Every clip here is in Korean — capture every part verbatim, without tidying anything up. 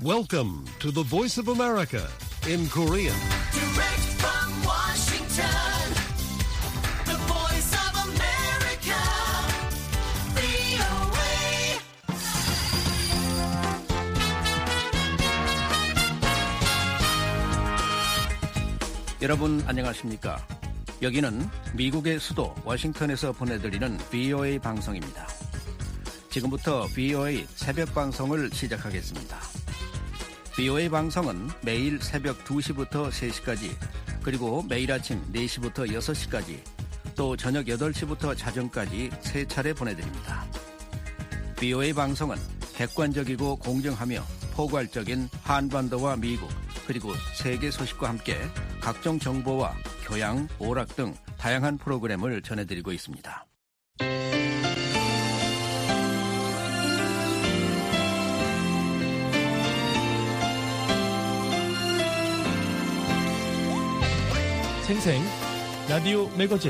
Welcome to the Voice of America in Korean. Direct from Washington, the Voice of America, 브이오에이. 여러분 안녕하십니까? 여기는 미국의 수도 워싱턴에서 보내드리는 브이오에이 방송입니다. 지금부터 브이오에이 새벽 방송을 시작하겠습니다. 브이오에이 방송은 매일 새벽 두 시부터 세 시까지, 그리고 매일 아침 네 시부터 여섯 시까지, 또 저녁 여덟 시부터 자정까지 세 차례 보내드립니다. 브이오에이 방송은 객관적이고 공정하며 포괄적인 한반도와 미국, 그리고 세계 소식과 함께 각종 정보와 교양, 오락 등 다양한 프로그램을 전해드리고 있습니다. 생생 라디오 매거진.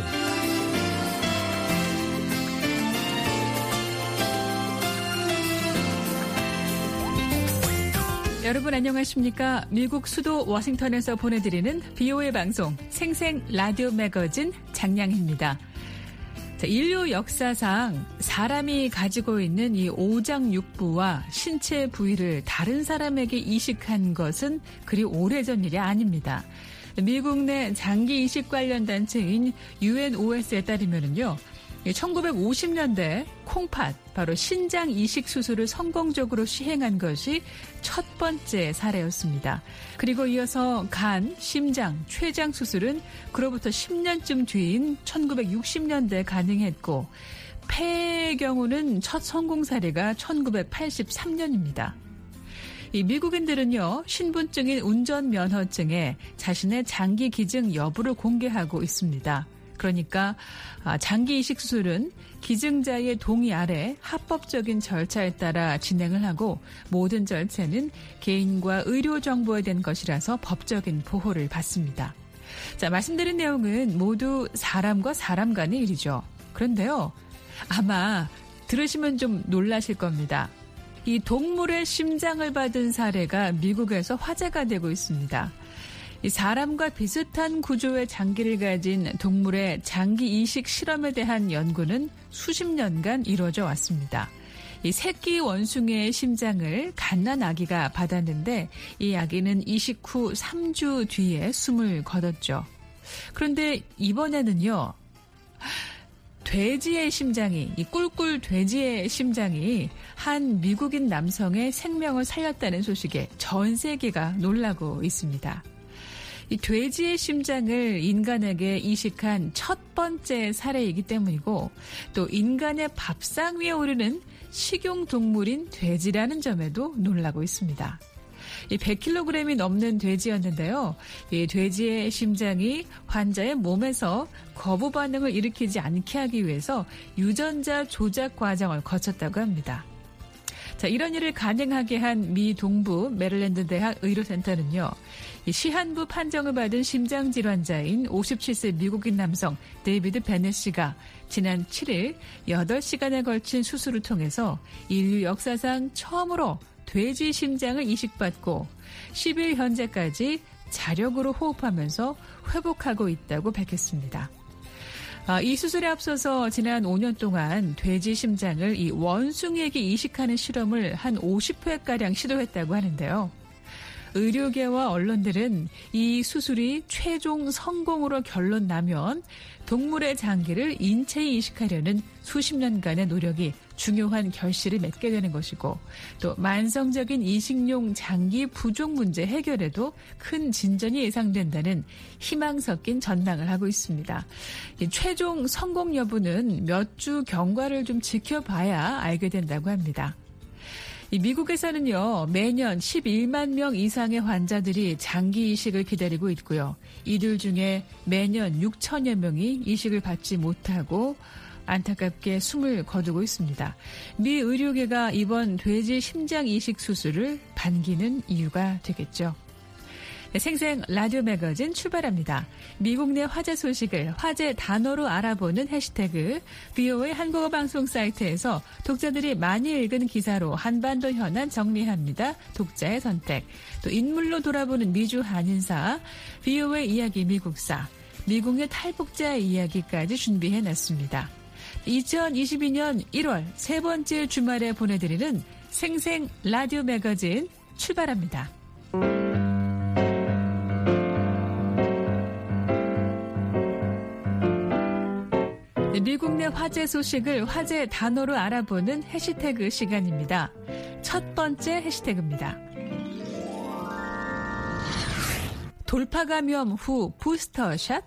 여러분 안녕하십니까? 미국 수도 워싱턴에서 보내드리는 브이오에이 방송 생생 라디오 매거진 장량희입니다. 자, 인류 역사상 사람이 가지고 있는 이 오장육부와 신체 부위를 다른 사람에게 이식한 것은 그리 오래전 일이 아닙니다. 미국 내 장기 이식 관련 단체인 유엔오에스에 따르면요, 천구백오십 년대 콩팥, 바로 신장 이식 수술을 성공적으로 시행한 것이 첫 번째 사례였습니다. 그리고 이어서 간, 심장, 췌장 수술은 그로부터 십 년쯤 뒤인 천구백육십 년대에 가능했고, 폐의 경우는 첫 성공 사례가 천구백팔십삼 년입니다. 이 미국인들은요, 신분증인 운전면허증에 자신의 장기 기증 여부를 공개하고 있습니다. 그러니까 장기 이식 수술은 기증자의 동의 아래 합법적인 절차에 따라 진행을 하고, 모든 절차는 개인과 의료 정보에 대한 것이라서 법적인 보호를 받습니다. 자, 말씀드린 내용은 모두 사람과 사람 간의 일이죠. 그런데요, 아마 들으시면 좀 놀라실 겁니다. 이 동물의 심장을 받은 사례가 미국에서 화제가 되고 있습니다. 이 사람과 비슷한 구조의 장기를 가진 동물의 장기 이식 실험에 대한 연구는 수십 년간 이루어져 왔습니다. 이 새끼 원숭이의 심장을 갓난 아기가 받았는데, 이 아기는 이식 후 삼 주 뒤에 숨을 거뒀죠. 그런데 이번에는요, 돼지의 심장이, 이 꿀꿀 돼지의 심장이 한 미국인 남성의 생명을 살렸다는 소식에 전 세계가 놀라고 있습니다. 이 돼지의 심장을 인간에게 이식한 첫 번째 사례이기 때문이고, 또 인간의 밥상 위에 오르는 식용동물인 돼지라는 점에도 놀라고 있습니다. 이 백 킬로그램이 넘는 돼지였는데요. 이 돼지의 심장이 환자의 몸에서 거부 반응을 일으키지 않게 하기 위해서 유전자 조작 과정을 거쳤다고 합니다. 자, 이런 일을 가능하게 한 미 동부 메릴랜드 대학 의료센터는요, 이 시한부 판정을 받은 심장질환자인 오십칠 세 미국인 남성 데이비드 베넷 씨가 지난 칠 일 여덟 시간에 걸친 수술을 통해서 인류 역사상 처음으로 돼지 심장을 이식받고 십 일 현재까지 자력으로 호흡하면서 회복하고 있다고 밝혔습니다. 아, 이 수술에 앞서서 지난 오 년 동안 돼지 심장을 이 원숭이에게 이식하는 실험을 한 오십 회가량 시도했다고 하는데요. 의료계와 언론들은 이 수술이 최종 성공으로 결론 나면 동물의 장기를 인체에 이식하려는 수십 년간의 노력이 중요한 결실을 맺게 되는 것이고, 또 만성적인 이식용 장기 부족 문제 해결에도 큰 진전이 예상된다는 희망 섞인 전망을 하고 있습니다. 최종 성공 여부는 몇 주 경과를 좀 지켜봐야 알게 된다고 합니다. 이 미국에서는요, 매년 십일만 명 이상의 환자들이 장기 이식을 기다리고 있고요. 이들 중에 매년 육천여 명이 이식을 받지 못하고 안타깝게 숨을 거두고 있습니다. 미 의료계가 이번 돼지 심장 이식 수술을 반기는 이유가 되겠죠. 생생 라디오 매거진 출발합니다. 미국 내 화제 소식을 화제 단어로 알아보는 해시태그 브이오에이 한국어 방송 사이트에서 독자들이 많이 읽은 기사로 한반도 현안 정리합니다. 독자의 선택. 또 인물로 돌아보는 미주 한인사, 브이오에이 이야기 미국사, 미국의 탈북자 이야기까지 준비해놨습니다. 이천이십이 년 일월 세 번째 주말에 보내드리는 생생 라디오 매거진 출발합니다. 미국 내 화제 소식을 화제 단어로 알아보는 해시태그 시간입니다. 첫 번째 해시태그입니다. 돌파 감염 후 부스터샷?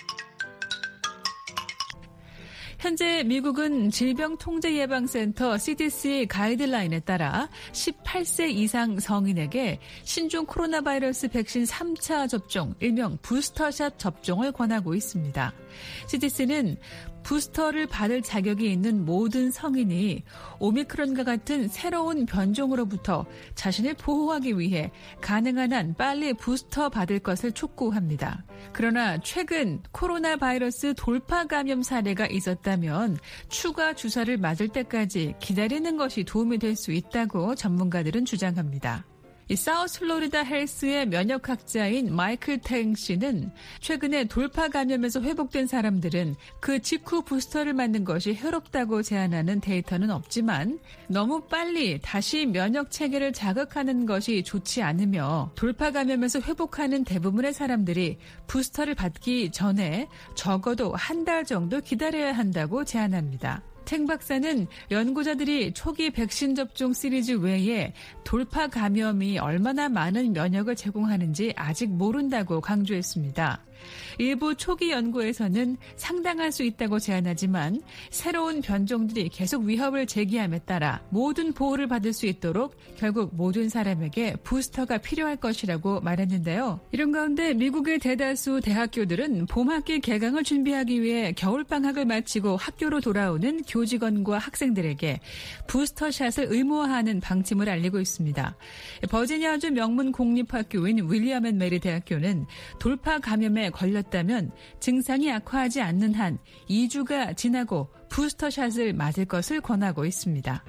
현재 미국은 질병통제예방센터 씨디씨 가이드라인에 따라 십팔 세 이상 성인에게 신종 코로나 바이러스 백신 삼 차 접종, 일명 부스터샷 접종을 권하고 있습니다. 씨디씨는 부스터를 받을 자격이 있는 모든 성인이 오미크론과 같은 새로운 변종으로부터 자신을 보호하기 위해 가능한 한 빨리 부스터 받을 것을 촉구합니다. 그러나 최근 코로나 바이러스 돌파 감염 사례가 있었다면 추가 주사를 맞을 때까지 기다리는 것이 도움이 될 수 있다고 전문가들은 주장합니다. 이 사우스 플로리다 헬스의 면역학자인 마이클 탱 씨는 최근에 돌파 감염에서 회복된 사람들은 그 직후 부스터를 맞는 것이 해롭다고 제안하는 데이터는 없지만 너무 빨리 다시 면역 체계를 자극하는 것이 좋지 않으며 돌파 감염에서 회복하는 대부분의 사람들이 부스터를 받기 전에 적어도 한 달 정도 기다려야 한다고 제안합니다. 탱 박사는 연구자들이 초기 백신 접종 시리즈 외에 돌파 감염이 얼마나 많은 면역을 제공하는지 아직 모른다고 강조했습니다. 일부 초기 연구에서는 상당할 수 있다고 제안하지만 새로운 변종들이 계속 위협을 제기함에 따라 모든 보호를 받을 수 있도록 결국 모든 사람에게 부스터가 필요할 것이라고 말했는데요. 이런 가운데 미국의 대다수 대학교들은 봄학기 개강을 준비하기 위해 겨울방학을 마치고 학교로 돌아오는 교직원과 학생들에게 부스터샷을 의무화하는 방침을 알리고 있습니다. 버지니아주 명문 공립학교인 윌리엄 앤 메리 대학교는 돌파 감염에 걸렸다면 증상이 악화하지 않는 한 이 주가 지나고 부스터샷을 맞을 것을 권하고 있습니다.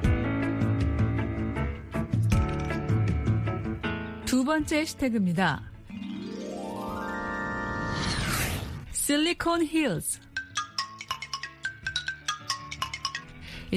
두 번째 해시태그입니다. 실리콘 힐즈. 이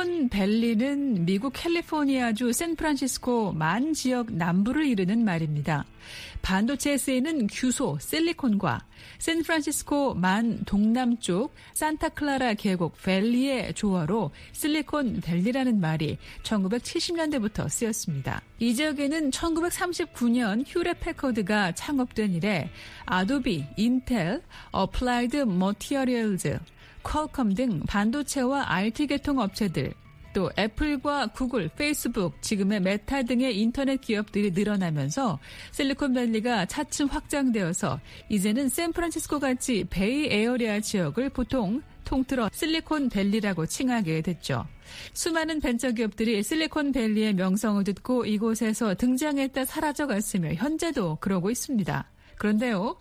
실리콘밸리는 미국 캘리포니아주 샌프란시스코 만 지역 남부를 이르는 말입니다. 반도체에 쓰이는 규소 실리콘과 샌프란시스코 만 동남쪽 산타클라라 계곡 밸리의 조어로 실리콘밸리라는 말이 천구백칠십 년대부터 쓰였습니다. 이 지역에는 천구백삼십구 년 휴렛패커드가 창업된 이래 아도비, 인텔, 어플라이드 머티리얼즈, 퀄컴 등 반도체와 아이티 계통 업체들, 또 애플과 구글, 페이스북, 지금의 메타 등의 인터넷 기업들이 늘어나면서 실리콘밸리가 차츰 확장되어서 이제는 샌프란시스코 같이 베이 에어리아 지역을 보통 통틀어 실리콘밸리라고 칭하게 됐죠. 수많은 벤처기업들이 실리콘밸리의 명성을 듣고 이곳에서 등장했다 사라져갔으며 현재도 그러고 있습니다. 그런데요,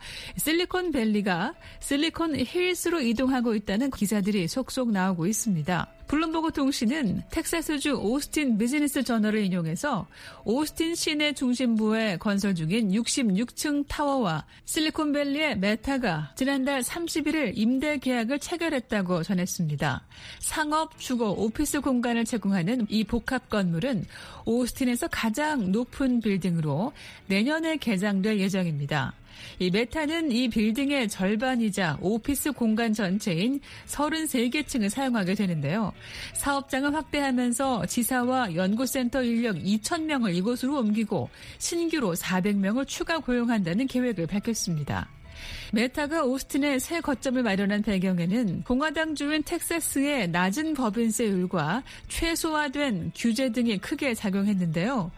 실리콘밸리가 실리콘 힐스로 이동하고 있다는 기사들이 속속 나오고 있습니다. 블룸버그 통신은 텍사스주 오스틴 비즈니스 저널을 인용해서 오스틴 시내 중심부에 건설 중인 육십육 층 타워와 실리콘밸리의 메타가 지난달 삼십일일 임대 계약을 체결했다고 전했습니다. 상업, 주거, 오피스 공간을 제공하는 이 복합 건물은 오스틴에서 가장 높은 빌딩으로 내년에 개장될 예정입니다. 이 메타는 이 빌딩의 절반이자 오피스 공간 전체인 서른세 개 층을 사용하게 되는데요. 사업장을 확대하면서 지사와 연구센터 인력 이천 명을 이곳으로 옮기고 신규로 사백 명을 추가 고용한다는 계획을 밝혔습니다. 메타가 오스틴에 새 거점을 마련한 배경에는 공화당주인 텍사스의 낮은 법인세율과 최소화된 규제 등이 크게 작용했는데요.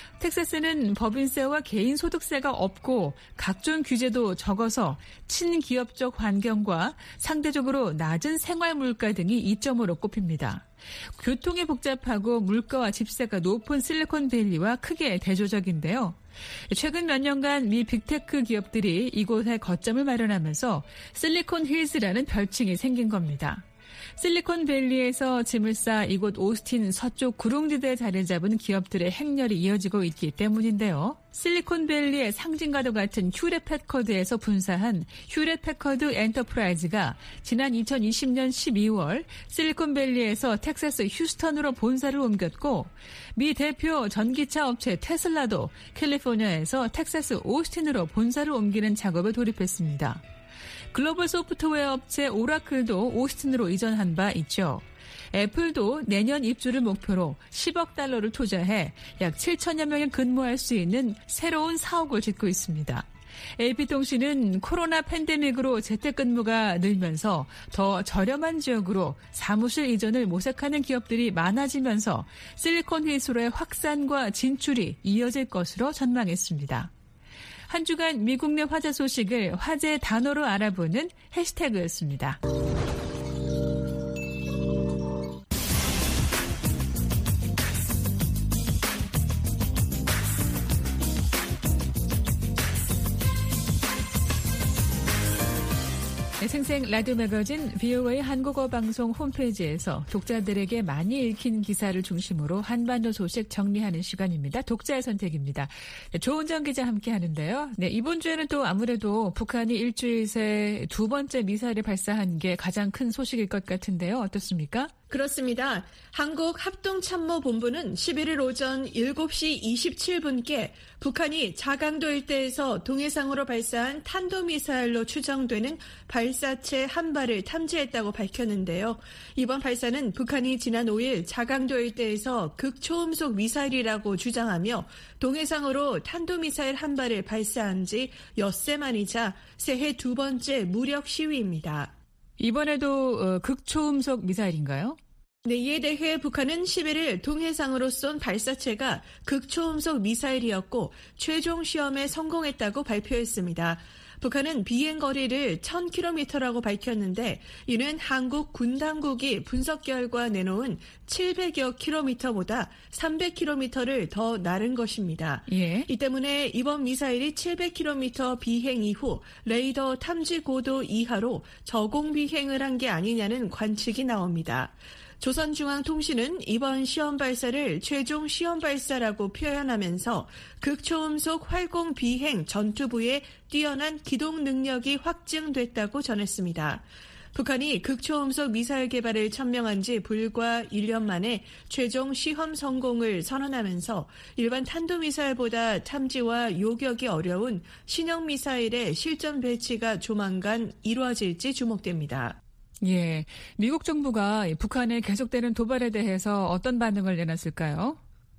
텍사스는 법인세와 개인소득세가 없고 각종 규제도 적어서 친기업적 환경과 상대적으로 낮은 생활물가 등이 이점으로 꼽힙니다. 교통이 복잡하고 물가와 집세가 높은 실리콘밸리와 크게 대조적인데요. 최근 몇 년간 미 빅테크 기업들이 이곳에 거점을 마련하면서 실리콘 힐즈라는 별칭이 생긴 겁니다. 실리콘밸리에서 짐을 싸 이곳 오스틴 서쪽 구릉지대에 자리 잡은 기업들의 행렬이 이어지고 있기 때문인데요. 실리콘밸리의 상징과도 같은 휴렛패커드에서 분사한 휴렛패커드 엔터프라이즈가 지난 이천이십 년 십이월 실리콘밸리에서 텍사스 휴스턴으로 본사를 옮겼고 미 대표 전기차 업체 테슬라도 캘리포니아에서 텍사스 오스틴으로 본사를 옮기는 작업에 돌입했습니다. 글로벌 소프트웨어 업체 오라클도 오스틴으로 이전한 바 있죠. 애플도 내년 입주를 목표로 십억 달러를 투자해 약 칠천여 명이 근무할 수 있는 새로운 사옥을 짓고 있습니다. 에이피통신은 코로나 팬데믹으로 재택근무가 늘면서 더 저렴한 지역으로 사무실 이전을 모색하는 기업들이 많아지면서 실리콘 힐스로의 확산과 진출이 이어질 것으로 전망했습니다. 한 주간 미국 내 화제 소식을 화제 단어로 알아보는 해시태그였습니다. 생생 라디오 매거진 비오에이 한국어 방송 홈페이지에서 독자들에게 많이 읽힌 기사를 중심으로 한반도 소식 정리하는 시간입니다. 독자의 선택입니다. 네, 조은정 기자 함께 하는데요. 네, 이번 주에는 또 아무래도 북한이 일주일 새 두 번째 미사일을 발사한 게 가장 큰 소식일 것 같은데요. 어떻습니까? 그렇습니다. 한국합동참모본부는 십일일 오전 일곱 시 이십칠 분께 북한이 자강도 일대에서 동해상으로 발사한 탄도미사일로 추정되는 발사체 한 발을 탐지했다고 밝혔는데요. 이번 발사는 북한이 지난 오일 자강도 일대에서 극초음속 미사일이라고 주장하며 동해상으로 탄도미사일 한 발을 발사한 지 엿새 만이자 새해 두 번째 무력 시위입니다. 이번에도 극초음속 미사일인가요? 네, 이에 대해 북한은 십일일 동해상으로 쏜 발사체가 극초음속 미사일이었고 최종 시험에 성공했다고 발표했습니다. 북한은 비행거리를 천 킬로미터라고 밝혔는데 이는 한국 군 당국이 분석 결과 내놓은 칠백여 킬로미터보다 삼백 킬로미터를 더 나른 것입니다. 예. 이 때문에 이번 미사일이 칠백 킬로미터 비행 이후 레이더 탐지 고도 이하로 저공 비행을 한 게 아니냐는 관측이 나옵니다. 조선중앙통신은 이번 시험 발사를 최종 시험 발사라고 표현하면서 극초음속 활공 비행 전투부의 뛰어난 기동 능력이 확증됐다고 전했습니다. 북한이 극초음속 미사일 개발을 천명한 지 불과 일 년 만에 최종 시험 성공을 선언하면서 일반 탄도미사일보다 탐지와 요격이 어려운 신형 미사일의 실전 배치가 조만간 이루어질지 주목됩니다. 예, 미국 정부가 북한의 계속되는 도발에 대해서 어떤 반응을 내놨을까요?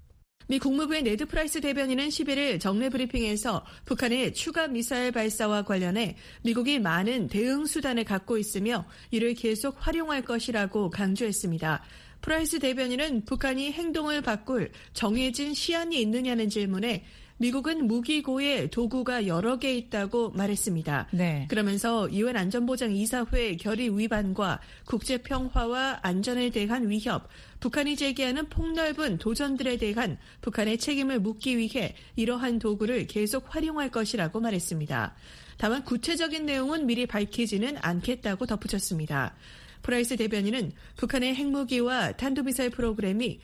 미 국무부의 네드 프라이스 대변인은 십일일 정례 브리핑에서 북한의 추가 미사일 발사와 관련해 미국이 많은 대응 수단을 갖고 있으며 이를 계속 활용할 것이라고 강조했습니다. 프라이스 대변인은 북한이 행동을 바꿀 정해진 시한이 있느냐는 질문에 미국은 무기고에 도구가 여러 개 있다고 말했습니다. 네. 그러면서 유엔 안전보장이사회 결의 위반과 국제평화와 안전에 대한 위협, 북한이 제기하는 폭넓은 도전들에 대한 북한의 책임을 묻기 위해 이러한 도구를 계속 활용할 것이라고 말했습니다. 다만 구체적인 내용은 미리 밝히지는 않겠다고 덧붙였습니다. 프라이스 대변인은 북한의 핵무기와 탄도미사일 프로그램이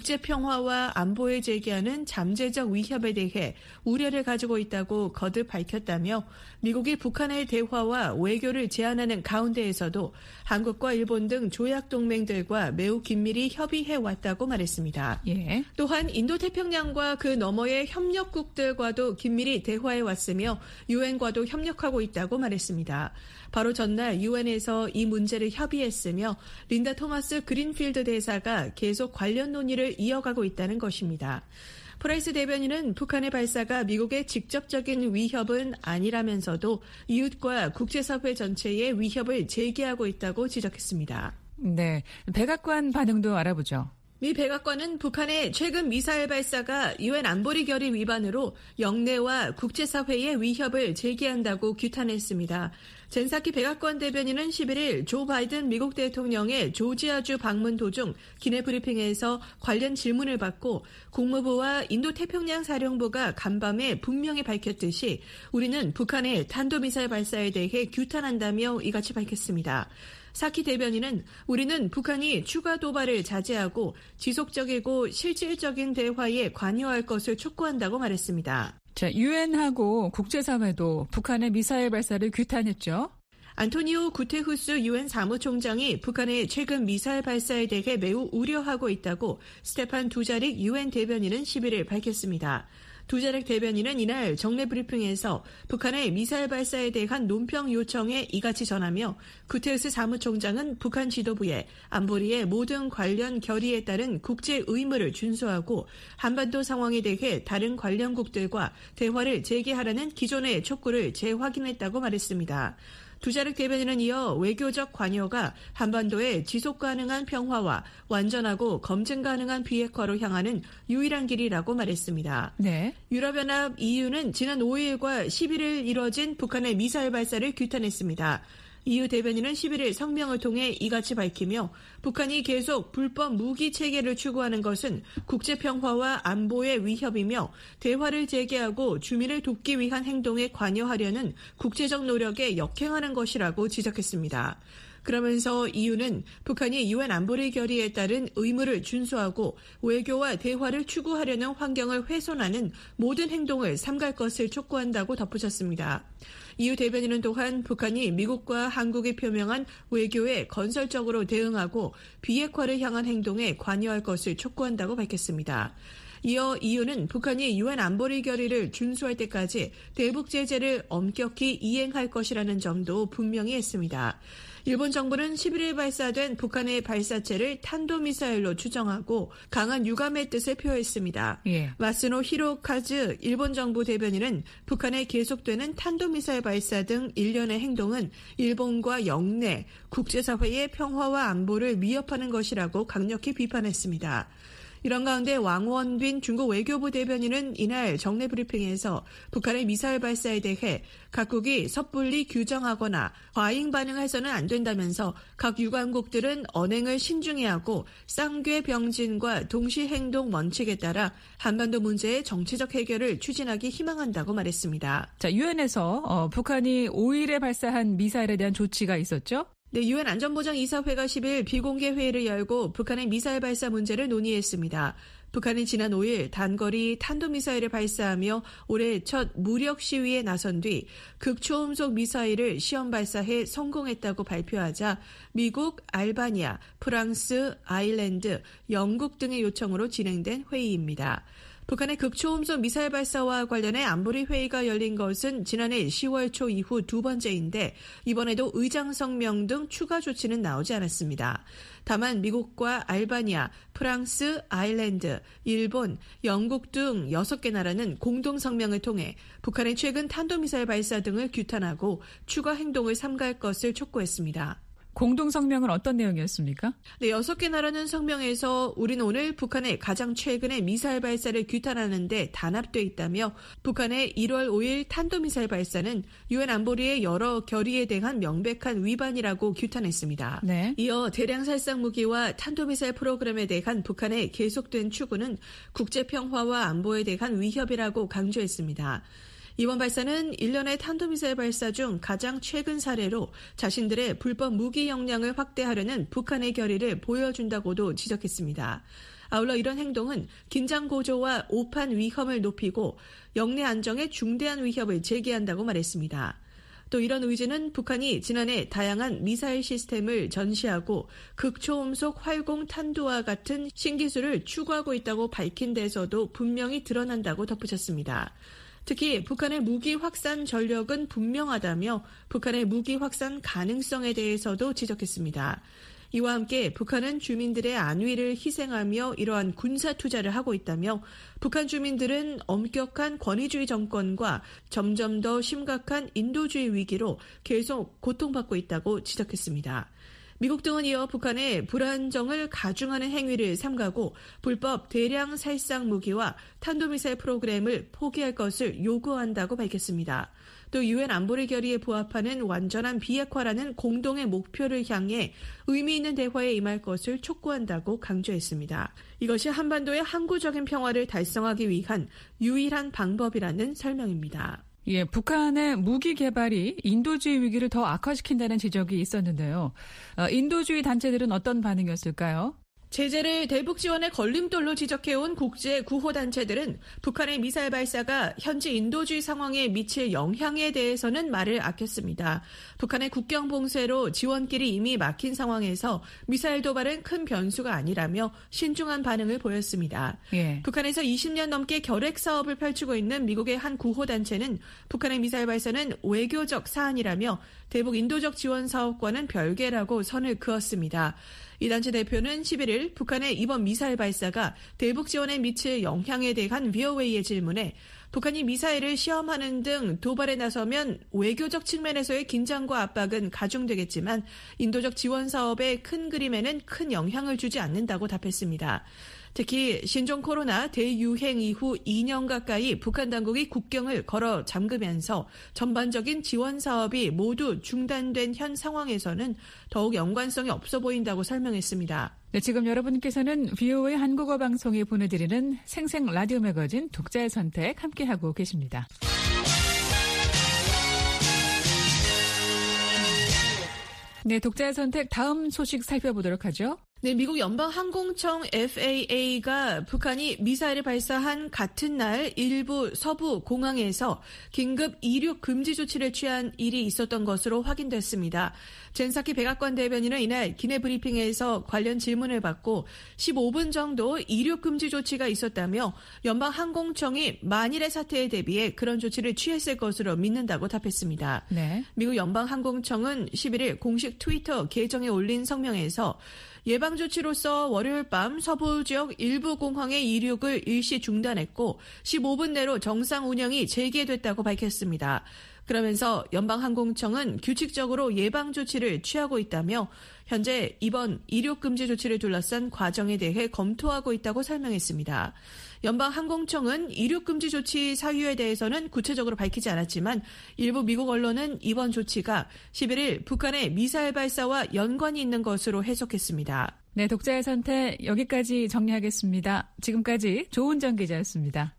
국제평화와 안보에 제기하는 잠재적 위협에 대해 우려를 가지고 있다고 거듭 밝혔다며 미국이 북한의 대화와 외교를 제한하는 가운데에서도 한국과 일본 등 조약 동맹들과 매우 긴밀히 협의해왔다고 말했습니다. 예. 또한 인도태평양과 그 너머의 협력국들과도 긴밀히 대화해왔으며 유엔과도 협력하고 있다고 말했습니다. 바로 전날 유엔에서 이 문제를 협의했으며 린다 토마스 그린필드 대사가 계속 관련 논의를 이어가고 있다는 것입니다. 프라이스 대변인은 북한의 발사가 미국의 직접적인 위협은 아니라면서도 이웃과 국제사회 전체의 위협을 제기하고 있다고 지적했습니다. 네, 백악관 반응도 알아보죠. 미 백악관은 북한의 최근 미사일 발사가 유엔 안보리 결의 위반으로 영내와 국제사회의 위협을 제기한다고 규탄했습니다. 젠사키 백악관 대변인은 십일일 조 바이든 미국 대통령의 조지아주 방문 도중 기내 브리핑에서 관련 질문을 받고 국무부와 인도태평양 사령부가 간밤에 분명히 밝혔듯이 우리는 북한의 탄도미사일 발사에 대해 규탄한다며 이같이 밝혔습니다. 사키 대변인은 우리는 북한이 추가 도발을 자제하고 지속적이고 실질적인 대화에 관여할 것을 촉구한다고 말했습니다. 자, 유엔하고 국제사회도 북한의 미사일 발사를 규탄했죠. 안토니오 구테후스 유엔 사무총장이 북한의 최근 미사일 발사에 대해 매우 우려하고 있다고 스테판 두자릭 유엔 대변인은 십일일 밝혔습니다. 두자릭 대변인은 이날 정례 브리핑에서 북한의 미사일 발사에 대한 논평 요청에 이같이 전하며 구테우스 사무총장은 북한 지도부에 안보리의 모든 관련 결의에 따른 국제 의무를 준수하고 한반도 상황에 대해 다른 관련국들과 대화를 재개하라는 기존의 촉구를 재확인했다고 말했습니다. 두자릭 대변인은 이어 외교적 관여가 한반도의 지속 가능한 평화와 완전하고 검증 가능한 비핵화로 향하는 유일한 길이라고 말했습니다. 네. 유럽연합 이유는 지난 오일과 십일일 이뤄진 북한의 미사일 발사를 규탄했습니다. 이유 대변인은 십일일 성명을 통해 이같이 밝히며 북한이 계속 불법 무기 체계를 추구하는 것은 국제평화와 안보의 위협이며 대화를 재개하고 주민을 돕기 위한 행동에 관여하려는 국제적 노력에 역행하는 것이라고 지적했습니다. 그러면서 이유는 북한이 유엔 안보리 결의에 따른 의무를 준수하고 외교와 대화를 추구하려는 환경을 훼손하는 모든 행동을 삼갈 것을 촉구한다고 덧붙였습니다. 이유 대변인은 또한 북한이 미국과 한국이 표명한 외교에 건설적으로 대응하고 비핵화를 향한 행동에 관여할 것을 촉구한다고 밝혔습니다. 이어 이유는 북한이 유엔 안보리 결의를 준수할 때까지 대북 제재를 엄격히 이행할 것이라는 점도 분명히 했습니다. 일본 정부는 십일일 발사된 북한의 발사체를 탄도미사일로 추정하고 강한 유감의 뜻을 표했습니다. 예. 마스노 히로카즈 일본 정부 대변인은 북한의 계속되는 탄도미사일 발사 등 일련의 행동은 일본과 영내, 국제사회의 평화와 안보를 위협하는 것이라고 강력히 비판했습니다. 이런 가운데 왕원빈 중국 외교부 대변인은 이날 정례 브리핑에서 북한의 미사일 발사에 대해 각국이 섣불리 규정하거나 과잉 반응해서는 안 된다면서 각 유관국들은 언행을 신중히 하고 쌍궤 병진과 동시 행동 원칙에 따라 한반도 문제의 정치적 해결을 추진하기 희망한다고 말했습니다. 자, 유엔에서 어, 북한이 오일에 발사한 미사일에 대한 조치가 있었죠? 네, 유엔 안전보장이사회가 십일 비공개 회의를 열고 북한의 미사일 발사 문제를 논의했습니다. 북한은 지난 오일 단거리 탄도미사일을 발사하며 올해 첫 무력 시위에 나선 뒤 극초음속 미사일을 시험 발사해 성공했다고 발표하자 미국, 알바니아, 프랑스, 아일랜드, 영국 등의 요청으로 진행된 회의입니다. 북한의 극초음속 미사일 발사와 관련해 안보리 회의가 열린 것은 지난해 시월 초 이후 두 번째인데 이번에도 의장 성명 등 추가 조치는 나오지 않았습니다. 다만 미국과 알바니아, 프랑스, 아일랜드, 일본, 영국 등 여섯 개 나라는 공동 성명을 통해 북한의 최근 탄도미사일 발사 등을 규탄하고 추가 행동을 삼갈 것을 촉구했습니다. 공동 성명은 어떤 내용이었습니까? 네, 여섯 개 나라는 성명에서 우리는 오늘 북한의 가장 최근의 미사일 발사를 규탄하는데 단합돼 있다며 북한의 일월 오일 탄도미사일 발사는 유엔 안보리의 여러 결의에 대한 명백한 위반이라고 규탄했습니다. 네. 이어 대량 살상 무기와 탄도미사일 프로그램에 대한 북한의 계속된 추구는 국제평화와 안보에 대한 위협이라고 강조했습니다. 이번 발사는 일련의 탄도미사일 발사 중 가장 최근 사례로 자신들의 불법 무기 역량을 확대하려는 북한의 결의를 보여준다고도 지적했습니다. 아울러 이런 행동은 긴장 고조와 오판 위험을 높이고 영내 안정에 중대한 위협을 제기한다고 말했습니다. 또 이런 의지는 북한이 지난해 다양한 미사일 시스템을 전시하고 극초음속 활공 탄도와 같은 신기술을 추구하고 있다고 밝힌 데서도 분명히 드러난다고 덧붙였습니다. 특히 북한의 무기 확산 전력은 분명하다며 북한의 무기 확산 가능성에 대해서도 지적했습니다. 이와 함께 북한은 주민들의 안위를 희생하며 이러한 군사 투자를 하고 있다며 북한 주민들은 엄격한 권위주의 정권과 점점 더 심각한 인도주의 위기로 계속 고통받고 있다고 지적했습니다. 미국 등은 이어 북한의 불안정을 가중하는 행위를 삼가고 불법 대량 살상 무기와 탄도미사일 프로그램을 포기할 것을 요구한다고 밝혔습니다. 또 유엔 안보리 결의에 부합하는 완전한 비핵화라는 공동의 목표를 향해 의미 있는 대화에 임할 것을 촉구한다고 강조했습니다. 이것이 한반도의 항구적인 평화를 달성하기 위한 유일한 방법이라는 설명입니다. 예, 북한의 무기 개발이 인도주의 위기를 더 악화시킨다는 지적이 있었는데요. 어, 인도주의 단체들은 어떤 반응이었을까요? 제재를 대북 지원의 걸림돌로 지적해온 국제 구호단체들은 북한의 미사일 발사가 현지 인도주의 상황에 미칠 영향에 대해서는 말을 아꼈습니다. 북한의 국경 봉쇄로 지원길이 이미 막힌 상황에서 미사일 도발은 큰 변수가 아니라며 신중한 반응을 보였습니다. 예. 북한에서 이십 년 넘게 결핵 사업을 펼치고 있는 미국의 한 구호단체는 북한의 미사일 발사는 외교적 사안이라며 대북 인도적 지원 사업과는 별개라고 선을 그었습니다. 이 단체 대표는 십일 일 북한의 이번 미사일 발사가 대북 지원에 미칠 영향에 대한 브이오에이의 질문에 북한이 미사일을 시험하는 등 도발에 나서면 외교적 측면에서의 긴장과 압박은 가중되겠지만 인도적 지원 사업의 큰 그림에는 큰 영향을 주지 않는다고 답했습니다. 특히 신종 코로나 대유행 이후 이 년 가까이 북한 당국이 국경을 걸어 잠그면서 전반적인 지원 사업이 모두 중단된 현 상황에서는 더욱 연관성이 없어 보인다고 설명했습니다. 네, 지금 여러분께서는 브이오에이 한국어 방송이 보내드리는 생생 라디오 매거진 독자의 선택 함께하고 계십니다. 네, 독자의 선택 다음 소식 살펴보도록 하죠. 네, 미국 연방항공청 에프에이에이가 북한이 미사일을 발사한 같은 날 일부 서부 공항에서 긴급 이륙 금지 조치를 취한 일이 있었던 것으로 확인됐습니다. 젠사키 백악관 대변인은 이날 기내 브리핑에서 관련 질문을 받고 십오 분 정도 이륙 금지 조치가 있었다며 연방항공청이 만일의 사태에 대비해 그런 조치를 취했을 것으로 믿는다고 답했습니다. 네. 미국 연방항공청은 십일 일 공식 트위터 계정에 올린 성명에서 예방조치로서 월요일 밤 서부 지역 일부 공항의 이륙을 일시 중단했고 십오 분 내로 정상 운영이 재개됐다고 밝혔습니다. 그러면서 연방항공청은 규칙적으로 예방조치를 취하고 있다며 현재 이번 이륙금지 조치를 둘러싼 과정에 대해 검토하고 있다고 설명했습니다. 연방항공청은 이륙금지 조치 사유에 대해서는 구체적으로 밝히지 않았지만 일부 미국 언론은 이번 조치가 십일 일 북한의 미사일 발사와 연관이 있는 것으로 해석했습니다. 네, 독자의 선택 여기까지 정리하겠습니다. 지금까지 조은정 기자였습니다.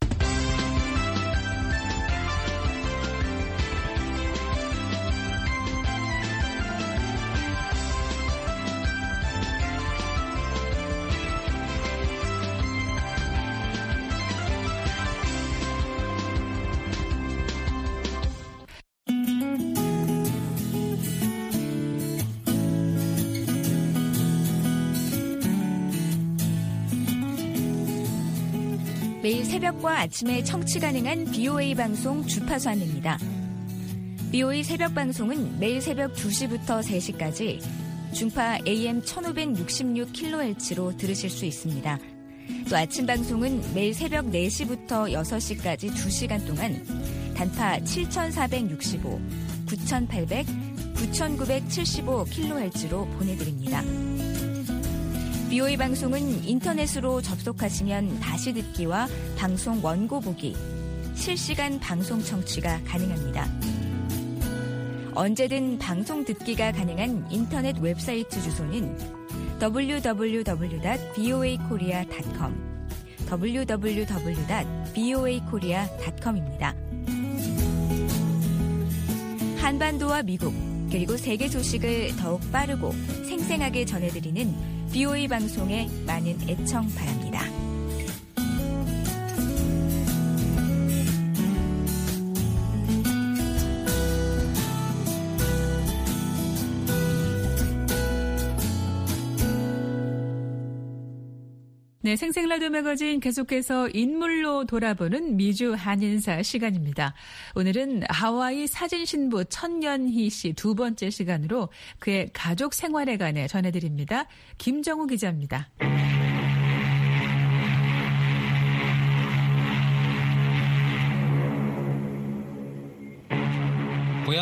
매일 새벽과 아침에 청취 가능한 브이오에이 방송 주파수 안내입니다. 브이오에이 새벽 방송은 매일 새벽 두 시부터 세 시까지 중파 에이엠 천오백육십육 킬로헤르츠로 들으실 수 있습니다. 또 아침 방송은 매일 새벽 네 시부터 여섯 시까지 두 시간 동안 단파 칠천사백육십오, 구천팔백, 구천구백칠십오 킬로헤르츠로 보내드립니다. 브이오에이 방송은 인터넷으로 접속하시면 다시 듣기와 방송 원고 보기, 실시간 방송 청취가 가능합니다. 언제든 방송 듣기가 가능한 인터넷 웹사이트 주소는 더블유 더블유 더블유 닷 브이오에이 코리아 닷 컴, 더블유 더블유 더블유 닷 브이오에이 코리아 닷 컴입니다. 한반도와 미국, 그리고 세계 소식을 더욱 빠르고 생생하게 전해드리는 브이오에이 방송에 많은 애청 바랍니다. 네, 생생라디오 매거진 계속해서 인물로 돌아보는 미주 한인사 시간입니다. 오늘은 하와이 사진신부 천연희 씨 두 번째 시간으로 그의 가족 생활에 관해 전해드립니다. 김정우 기자입니다.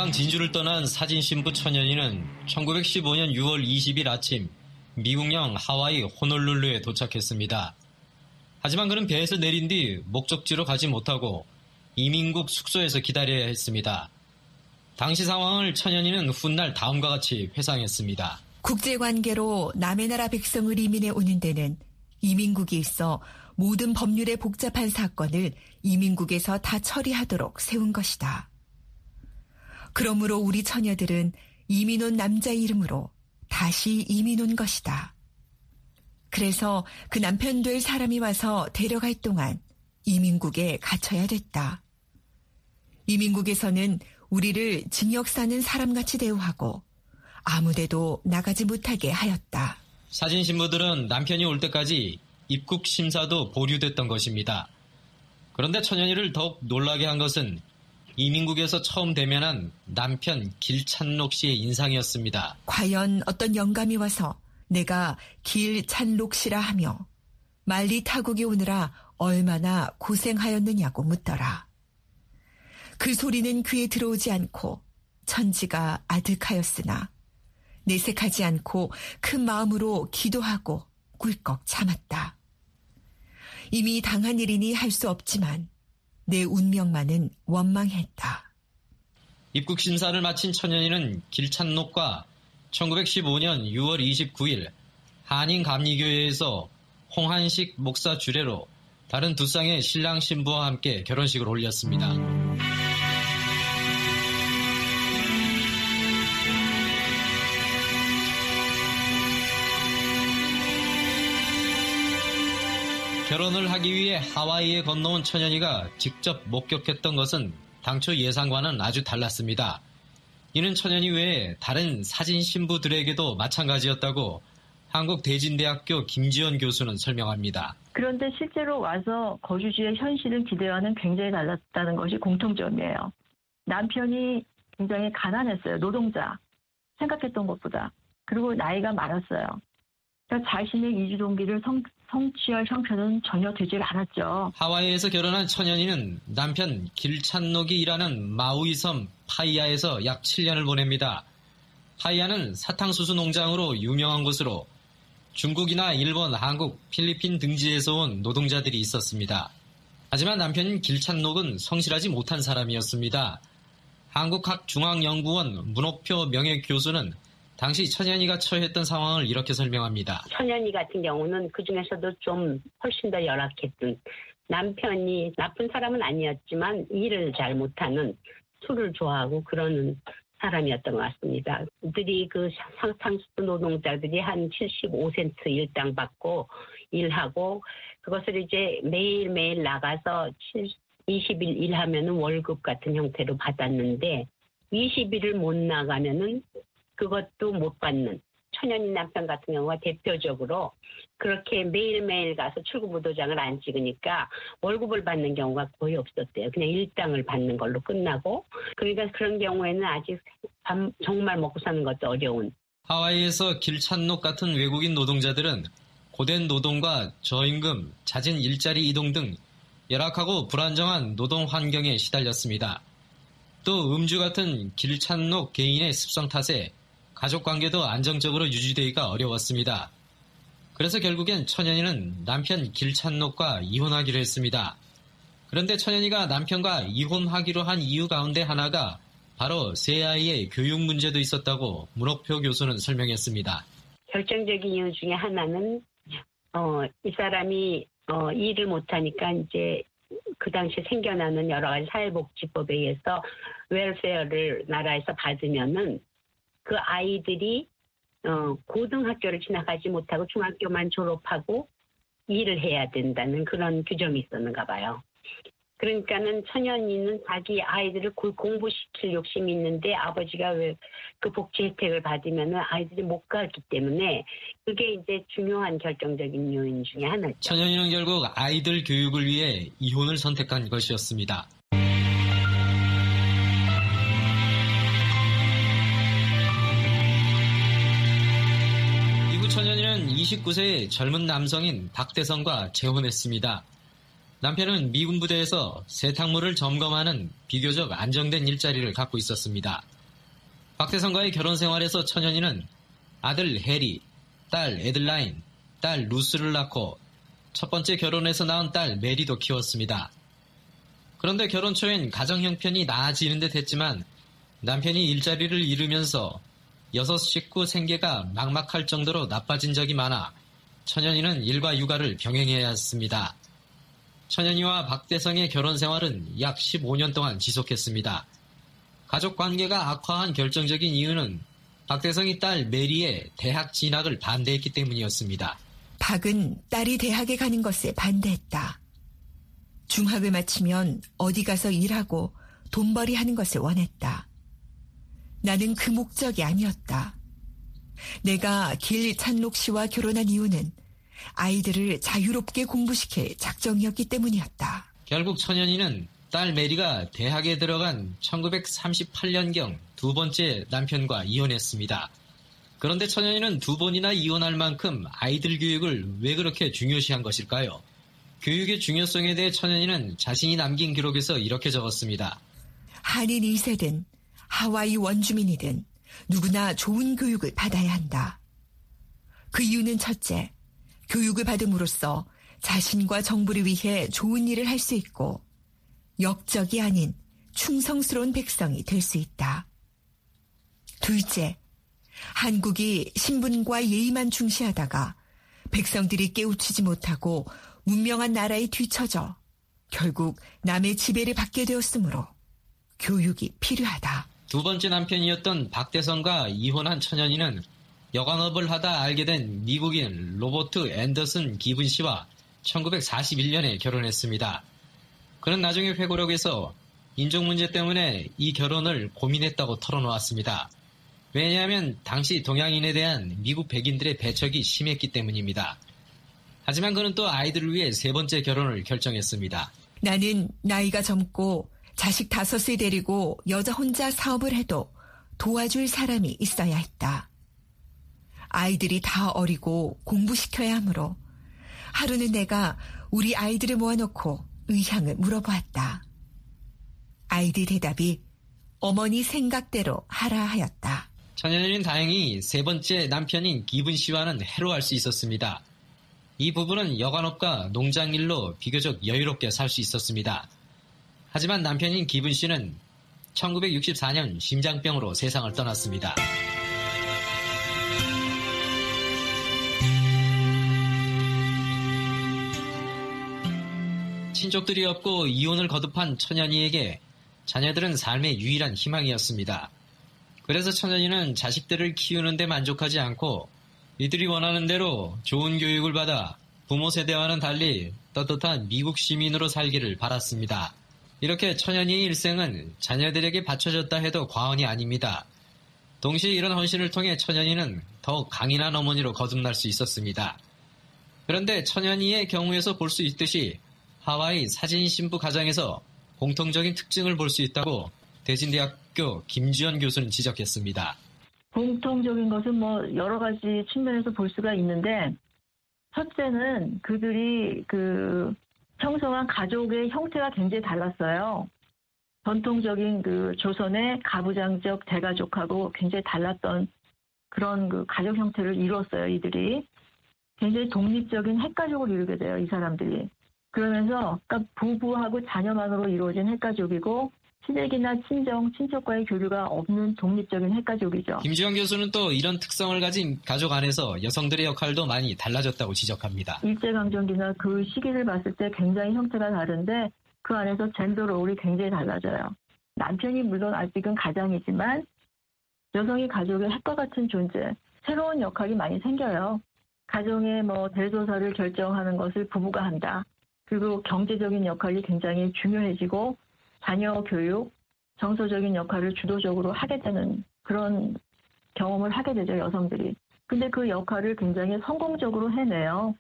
고향 진주를 떠난 사진 신부 천연이는 천구백십오 년 유월 이십일 아침 미국령 하와이 호놀룰루에 도착했습니다. 하지만 그는 배에서 내린 뒤 목적지로 가지 못하고 이민국 숙소에서 기다려야 했습니다. 당시 상황을 천연이는 훗날 다음과 같이 회상했습니다. 국제관계로 남의 나라 백성을 이민해 오는 데는 이민국이 있어 모든 법률의 복잡한 사건을 이민국에서 다 처리하도록 세운 것이다. 그러므로 우리 처녀들은 이민 온 남자 이름으로 다시 이민 온 것이다. 그래서 그 남편 될 사람이 와서 데려갈 동안 이민국에 갇혀야 됐다. 이민국에서는 우리를 징역 사는 사람같이 대우하고 아무데도 나가지 못하게 하였다. 사진 신부들은 남편이 올 때까지 입국 심사도 보류됐던 것입니다. 그런데 천연이를 더욱 놀라게 한 것은 이민국에서 처음 대면한 남편 길찬록 씨의 인상이었습니다. 과연 어떤 영감이 와서 내가 길찬록 씨라 하며 말리 타국에 오느라 얼마나 고생하였느냐고 묻더라. 그 소리는 귀에 들어오지 않고 천지가 아득하였으나 내색하지 않고 큰 마음으로 기도하고 꿀꺽 참았다. 이미 당한 일이니 할 수 없지만 내 운명만은 원망했다. 입국 심사를 마친 천연이는 길찬록과 천구백십오 년 유월 이십구일 한인 감리교회에서 홍한식 목사 주례로 다른 두 쌍의 신랑 신부와 함께 결혼식을 올렸습니다. 결혼을 하기 위해 하와이에 건너온 천연이가 직접 목격했던 것은 당초 예상과는 아주 달랐습니다. 이는 천연이 외에 다른 사진 신부들에게도 마찬가지였다고 한국대진대학교 김지연 교수는 설명합니다. 그런데 실제로 와서 거주지의 현실을 기대와는 굉장히 달랐다는 것이 공통점이에요. 남편이 굉장히 가난했어요. 노동자. 생각했던 것보다. 그리고 나이가 많았어요. 그러니까 자신의 이주 동기를 성, 성취할 형편은 전혀 되질 않았죠. 하와이에서 결혼한 천연이는 남편 길찬록이 일하는 마우이 섬 파이아에서 약 칠 년을 보냅니다. 파이아는 사탕수수 농장으로 유명한 곳으로 중국이나 일본, 한국, 필리핀 등지에서 온 노동자들이 있었습니다. 하지만 남편인 길찬록은 성실하지 못한 사람이었습니다. 한국학중앙연구원 문옥표 명예교수는 당시 천연이가 처했던 상황을 이렇게 설명합니다. 천연이 같은 경우는 그중에서도 좀 훨씬 더 열악했던, 남편이 나쁜 사람은 아니었지만 일을 잘 못하는, 술을 좋아하고 그러는 사람이었던 것 같습니다. 그들이 그 사탕수수 노동자들이 한 칠십오 센트 일당 받고 일하고 그것을 이제 매일매일 나가서 이십 일 일하면은 월급 같은 형태로 받았는데 이십 일을 못 나가면은 그것도 못 받는, 천연이 남편 같은 경우가 대표적으로 그렇게 매일매일 가서 출구부도장을 안 찍으니까 월급을 받는 경우가 거의 없었대요. 그냥 일당을 받는 걸로 끝나고. 그러니까 그런 경우에는 아직 밥 정말 먹고 사는 것도 어려운. 하와이에서 길찬록 같은 외국인 노동자들은 고된 노동과 저임금, 잦은 일자리 이동 등 열악하고 불안정한 노동 환경에 시달렸습니다. 또 음주 같은 길찬록 개인의 습성 탓에 가족관계도 안정적으로 유지되기가 어려웠습니다. 그래서 결국엔 천연이는 남편 길찬록과 이혼하기로 했습니다. 그런데 천연이가 남편과 이혼하기로 한 이유 가운데 하나가 바로 새 아이의 교육 문제도 있었다고 문옥표 교수는 설명했습니다. 결정적인 이유 중에 하나는 어, 이 사람이 어, 일을 못하니까 이제 그 당시 생겨나는 여러 가지 사회복지법에 의해서 웰페어를 나라에서 받으면은 그 아이들이 어, 고등학교를 진학하지 못하고 중학교만 졸업하고 일을 해야 된다는 그런 규정이 있었는가 봐요. 그러니까는 천연이는 자기 아이들을 공부시킬 욕심이 있는데 아버지가 왜 그 복지 혜택을 받으면은 아이들이 못 가기 때문에 그게 이제 중요한 결정적인 요인 중에 하나죠. 천연이는 결국 아이들 교육을 위해 이혼을 선택한 것이었습니다. 이후 천연이는 이십구 세의 젊은 남성인 박대성과 재혼했습니다. 남편은 미군 부대에서 세탁물을 점검하는 비교적 안정된 일자리를 갖고 있었습니다. 박대성과의 결혼 생활에서 천연이는 아들 해리, 딸 에들라인, 딸 루스를 낳고 첫 번째 결혼에서 낳은 딸 메리도 키웠습니다. 그런데 결혼 초엔 가정 형편이 나아지는 듯 했지만 남편이 일자리를 잃으면서 여섯 식구 생계가 막막할 정도로 나빠진 적이 많아 천연이는 일과 육아를 병행해야 했습니다. 천연이와 박대성의 결혼 생활은 약 십오 년 동안 지속했습니다. 가족 관계가 악화한 결정적인 이유는 박대성이 딸 메리의 대학 진학을 반대했기 때문이었습니다. 박은 딸이 대학에 가는 것에 반대했다. 중학을 마치면 어디 가서 일하고 돈벌이 하는 것을 원했다. 나는 그 목적이 아니었다. 내가 길 찬록 씨와 결혼한 이유는 아이들을 자유롭게 공부시킬 작정이었기 때문이었다. 결국 천연이는 딸 메리가 대학에 들어간 천구백삼십팔 년경 두 번째 남편과 이혼했습니다. 그런데 천연이는 두 번이나 이혼할 만큼 아이들 교육을 왜 그렇게 중요시한 것일까요? 교육의 중요성에 대해 천연이는 자신이 남긴 기록에서 이렇게 적었습니다. 한인 이 세든 하와이 원주민이든 누구나 좋은 교육을 받아야 한다. 그 이유는 첫째, 교육을 받음으로써 자신과 정부를 위해 좋은 일을 할 수 있고 역적이 아닌 충성스러운 백성이 될 수 있다. 둘째, 한국이 신분과 예의만 중시하다가 백성들이 깨우치지 못하고 문명한 나라에 뒤처져 결국 남의 지배를 받게 되었으므로 교육이 필요하다. 두 번째 남편이었던 박대성과 이혼한 천연이는 여관업을 하다 알게 된 미국인 로버트 앤더슨 기분 씨와 천구백사십일 년에 결혼했습니다. 그는 나중에 회고록에서 인종 문제 때문에 이 결혼을 고민했다고 털어놓았습니다. 왜냐하면 당시 동양인에 대한 미국 백인들의 배척이 심했기 때문입니다. 하지만 그는 또 아이들을 위해 세 번째 결혼을 결정했습니다. 나는 나이가 젊고 자식 다섯을 데리고 여자 혼자 사업을 해도 도와줄 사람이 있어야 했다. 아이들이 다 어리고 공부시켜야 하므로 하루는 내가 우리 아이들을 모아놓고 의향을 물어보았다. 아이들 대답이 어머니 생각대로 하라 하였다. 천연이는 다행히 세 번째 남편인 기분 씨와는 해로할 수 있었습니다. 이 부부는 여관업과 농장일로 비교적 여유롭게 살 수 있었습니다. 하지만 남편인 기분 씨는 천구백육십사 년 심장병으로 세상을 떠났습니다. 친족들이 없고 이혼을 거듭한 천연이에게 자녀들은 삶의 유일한 희망이었습니다. 그래서 천연이는 자식들을 키우는 데 만족하지 않고 이들이 원하는 대로 좋은 교육을 받아 부모 세대와는 달리 떳떳한 미국 시민으로 살기를 바랐습니다. 이렇게 천연이의 일생은 자녀들에게 바쳐졌다 해도 과언이 아닙니다. 동시에 이런 헌신을 통해 천연이는 더욱 강인한 어머니로 거듭날 수 있었습니다. 그런데 천연이의 경우에서 볼 수 있듯이 하와이 사진 신부 가정에서 공통적인 특징을 볼 수 있다고 대진대학교 김주연 교수는 지적했습니다. 공통적인 것은 뭐 여러 가지 측면에서 볼 수가 있는데, 첫째는 그들이 그 형성한 가족의 형태가 굉장히 달랐어요. 전통적인 그 조선의 가부장적 대가족하고 굉장히 달랐던 그런 그 가족 형태를 이루었어요. 이들이 굉장히 독립적인 핵가족을 이루게 돼요. 이 사람들이. 그러면서 그러니까 부부하고 자녀만으로 이루어진 핵가족이고 친액이나 친정, 친척과의 교류가 없는 독립적인 핵가족이죠. 김지영 교수는 또 이런 특성을 가진 가족 안에서 여성들의 역할도 많이 달라졌다고 지적합니다. 일제강점기나 그 시기를 봤을 때 굉장히 형태가 다른데 그 안에서 젠더 롤이 굉장히 달라져요. 남편이 물론 아직은 가장이지만 여성이 가족의 핵과 같은 존재, 새로운 역할이 많이 생겨요. 가정의 뭐 대소사를 결정하는 것을 부부가 한다. 그리고 경제적인 역할이 굉장히 중요해지고 자녀 교육, 정서적인 역할을 주도적으로 하게 되는 그런 경험을 하게 되죠, 여성들이. 근데 그 역할을 굉장히 성공적으로 해내요.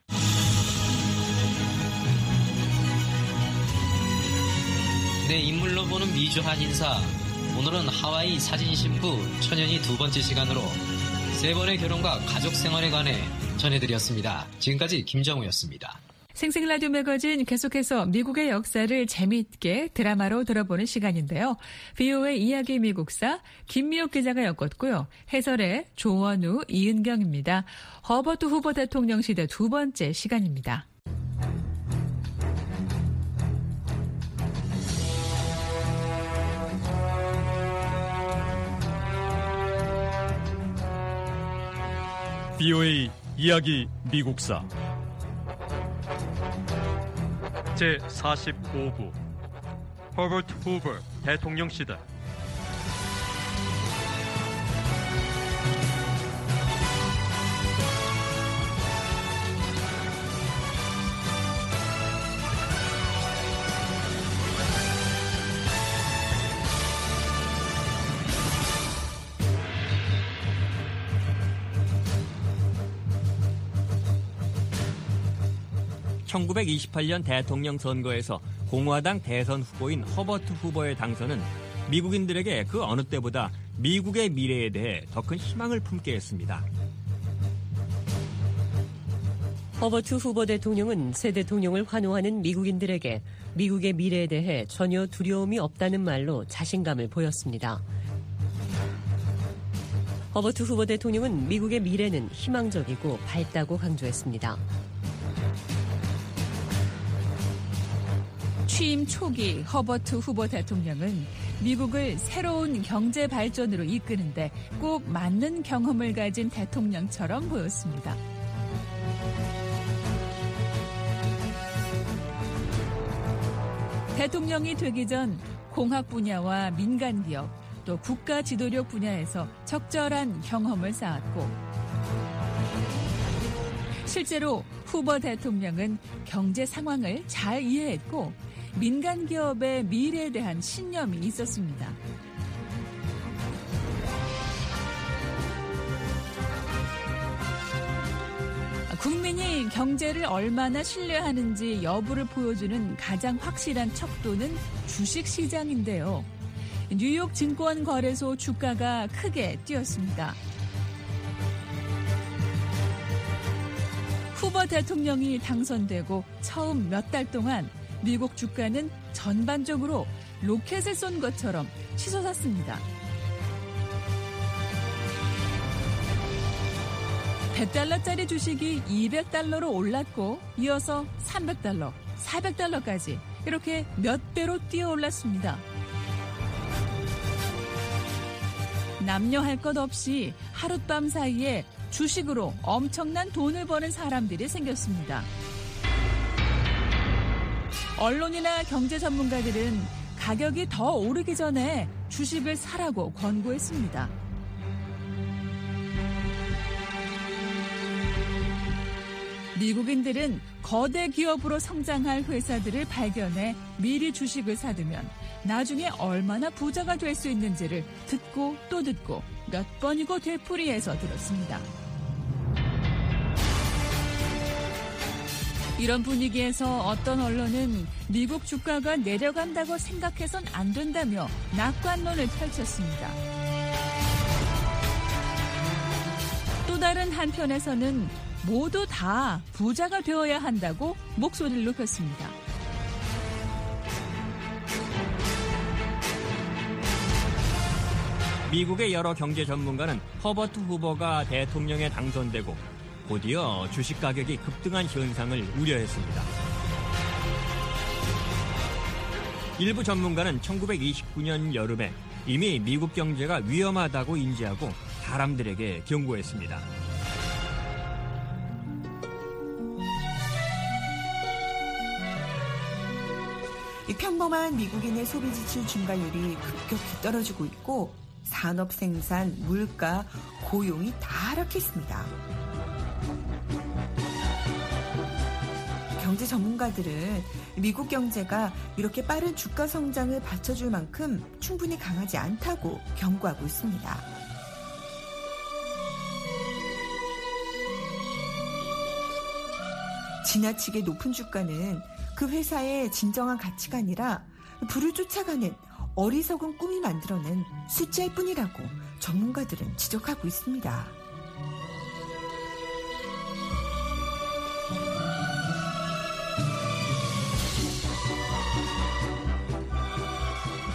내 인물로 보는 미주 한인사. 오늘은 하와이 사진 신부 천연이 두 번째 시간으로 세 번의 결혼과 가족 생활에 관해 전해드렸습니다. 지금까지 김정우였습니다. 생생라디오 매거진 계속해서 미국의 역사를 재미있게 드라마로 들어보는 시간인데요. 비오에이 이야기 미국사 김미옥 기자가 엮었고요. 해설의 조원우, 이은경입니다. 허버트 후보 대통령 시대 두 번째 시간입니다. 비오에이 이야기 미국사 제사십오 부 허버트 후보 대통령 시대. 천구백이십팔 년 대통령 선거에서 공화당 대선 후보인 허버트 후보의 당선은 미국인들에게 그 어느 때보다 미국의 미래에 대해 더 큰 희망을 품게 했습니다. 허버트 후보 대통령은 새 대통령을 환호하는 미국인들에게 미국의 미래에 대해 전혀 두려움이 없다는 말로 자신감을 보였습니다. 허버트 후보 대통령은 미국의 미래는 희망적이고 밝다고 강조했습니다. 취임 초기 허버트 후보 대통령은 미국을 새로운 경제 발전으로 이끄는데 꼭 맞는 경험을 가진 대통령처럼 보였습니다. 대통령이 되기 전 공학 분야와 민간 기업, 또 국가 지도력 분야에서 적절한 경험을 쌓았고, 실제로 후보 대통령은 경제 상황을 잘 이해했고 민간 기업의 미래에 대한 신념이 있었습니다. 국민이 경제를 얼마나 신뢰하는지 여부를 보여주는 가장 확실한 척도는 주식시장인데요. 뉴욕 증권거래소 주가가 크게 뛰었습니다. 후보 대통령이 당선되고 처음 몇 달 동안 미국 주가는 전반적으로 로켓을 쏜 것처럼 치솟았습니다. 백 달러짜리 주식이 이백 달러로 올랐고 이어서 삼백 달러, 사백 달러까지 이렇게 몇 배로 뛰어올랐습니다. 남녀 할 것 없이 하룻밤 사이에 주식으로 엄청난 돈을 버는 사람들이 생겼습니다. 언론이나 경제 전문가들은 가격이 더 오르기 전에 주식을 사라고 권고했습니다. 미국인들은 거대 기업으로 성장할 회사들을 발견해 미리 주식을 사두면 나중에 얼마나 부자가 될 수 있는지를 듣고 또 듣고 몇 번이고 되풀이해서 들었습니다. 이런 분위기에서 어떤 언론은 미국 주가가 내려간다고 생각해선 안 된다며 낙관론을 펼쳤습니다. 또 다른 한편에서는 모두 다 부자가 되어야 한다고 목소리를 높였습니다. 미국의 여러 경제 전문가는 허버트 후보가 대통령에 당선되고 곧이어 주식 가격이 급등한 현상을 우려했습니다. 일부 전문가는 천구백이십구 년 여름에 이미 미국 경제가 위험하다고 인지하고 사람들에게 경고했습니다. 평범한 미국인의 소비 지출 증가율이 급격히 떨어지고 있고 산업 생산, 물가, 고용이 다 하락했습니다. 경제 전문가들은 미국 경제가 이렇게 빠른 주가 성장을 받쳐줄 만큼 충분히 강하지 않다고 경고하고 있습니다. 지나치게 높은 주가는 그 회사의 진정한 가치가 아니라 부를 쫓아가는 어리석은 꿈이 만들어낸 숫자일 뿐이라고 전문가들은 지적하고 있습니다.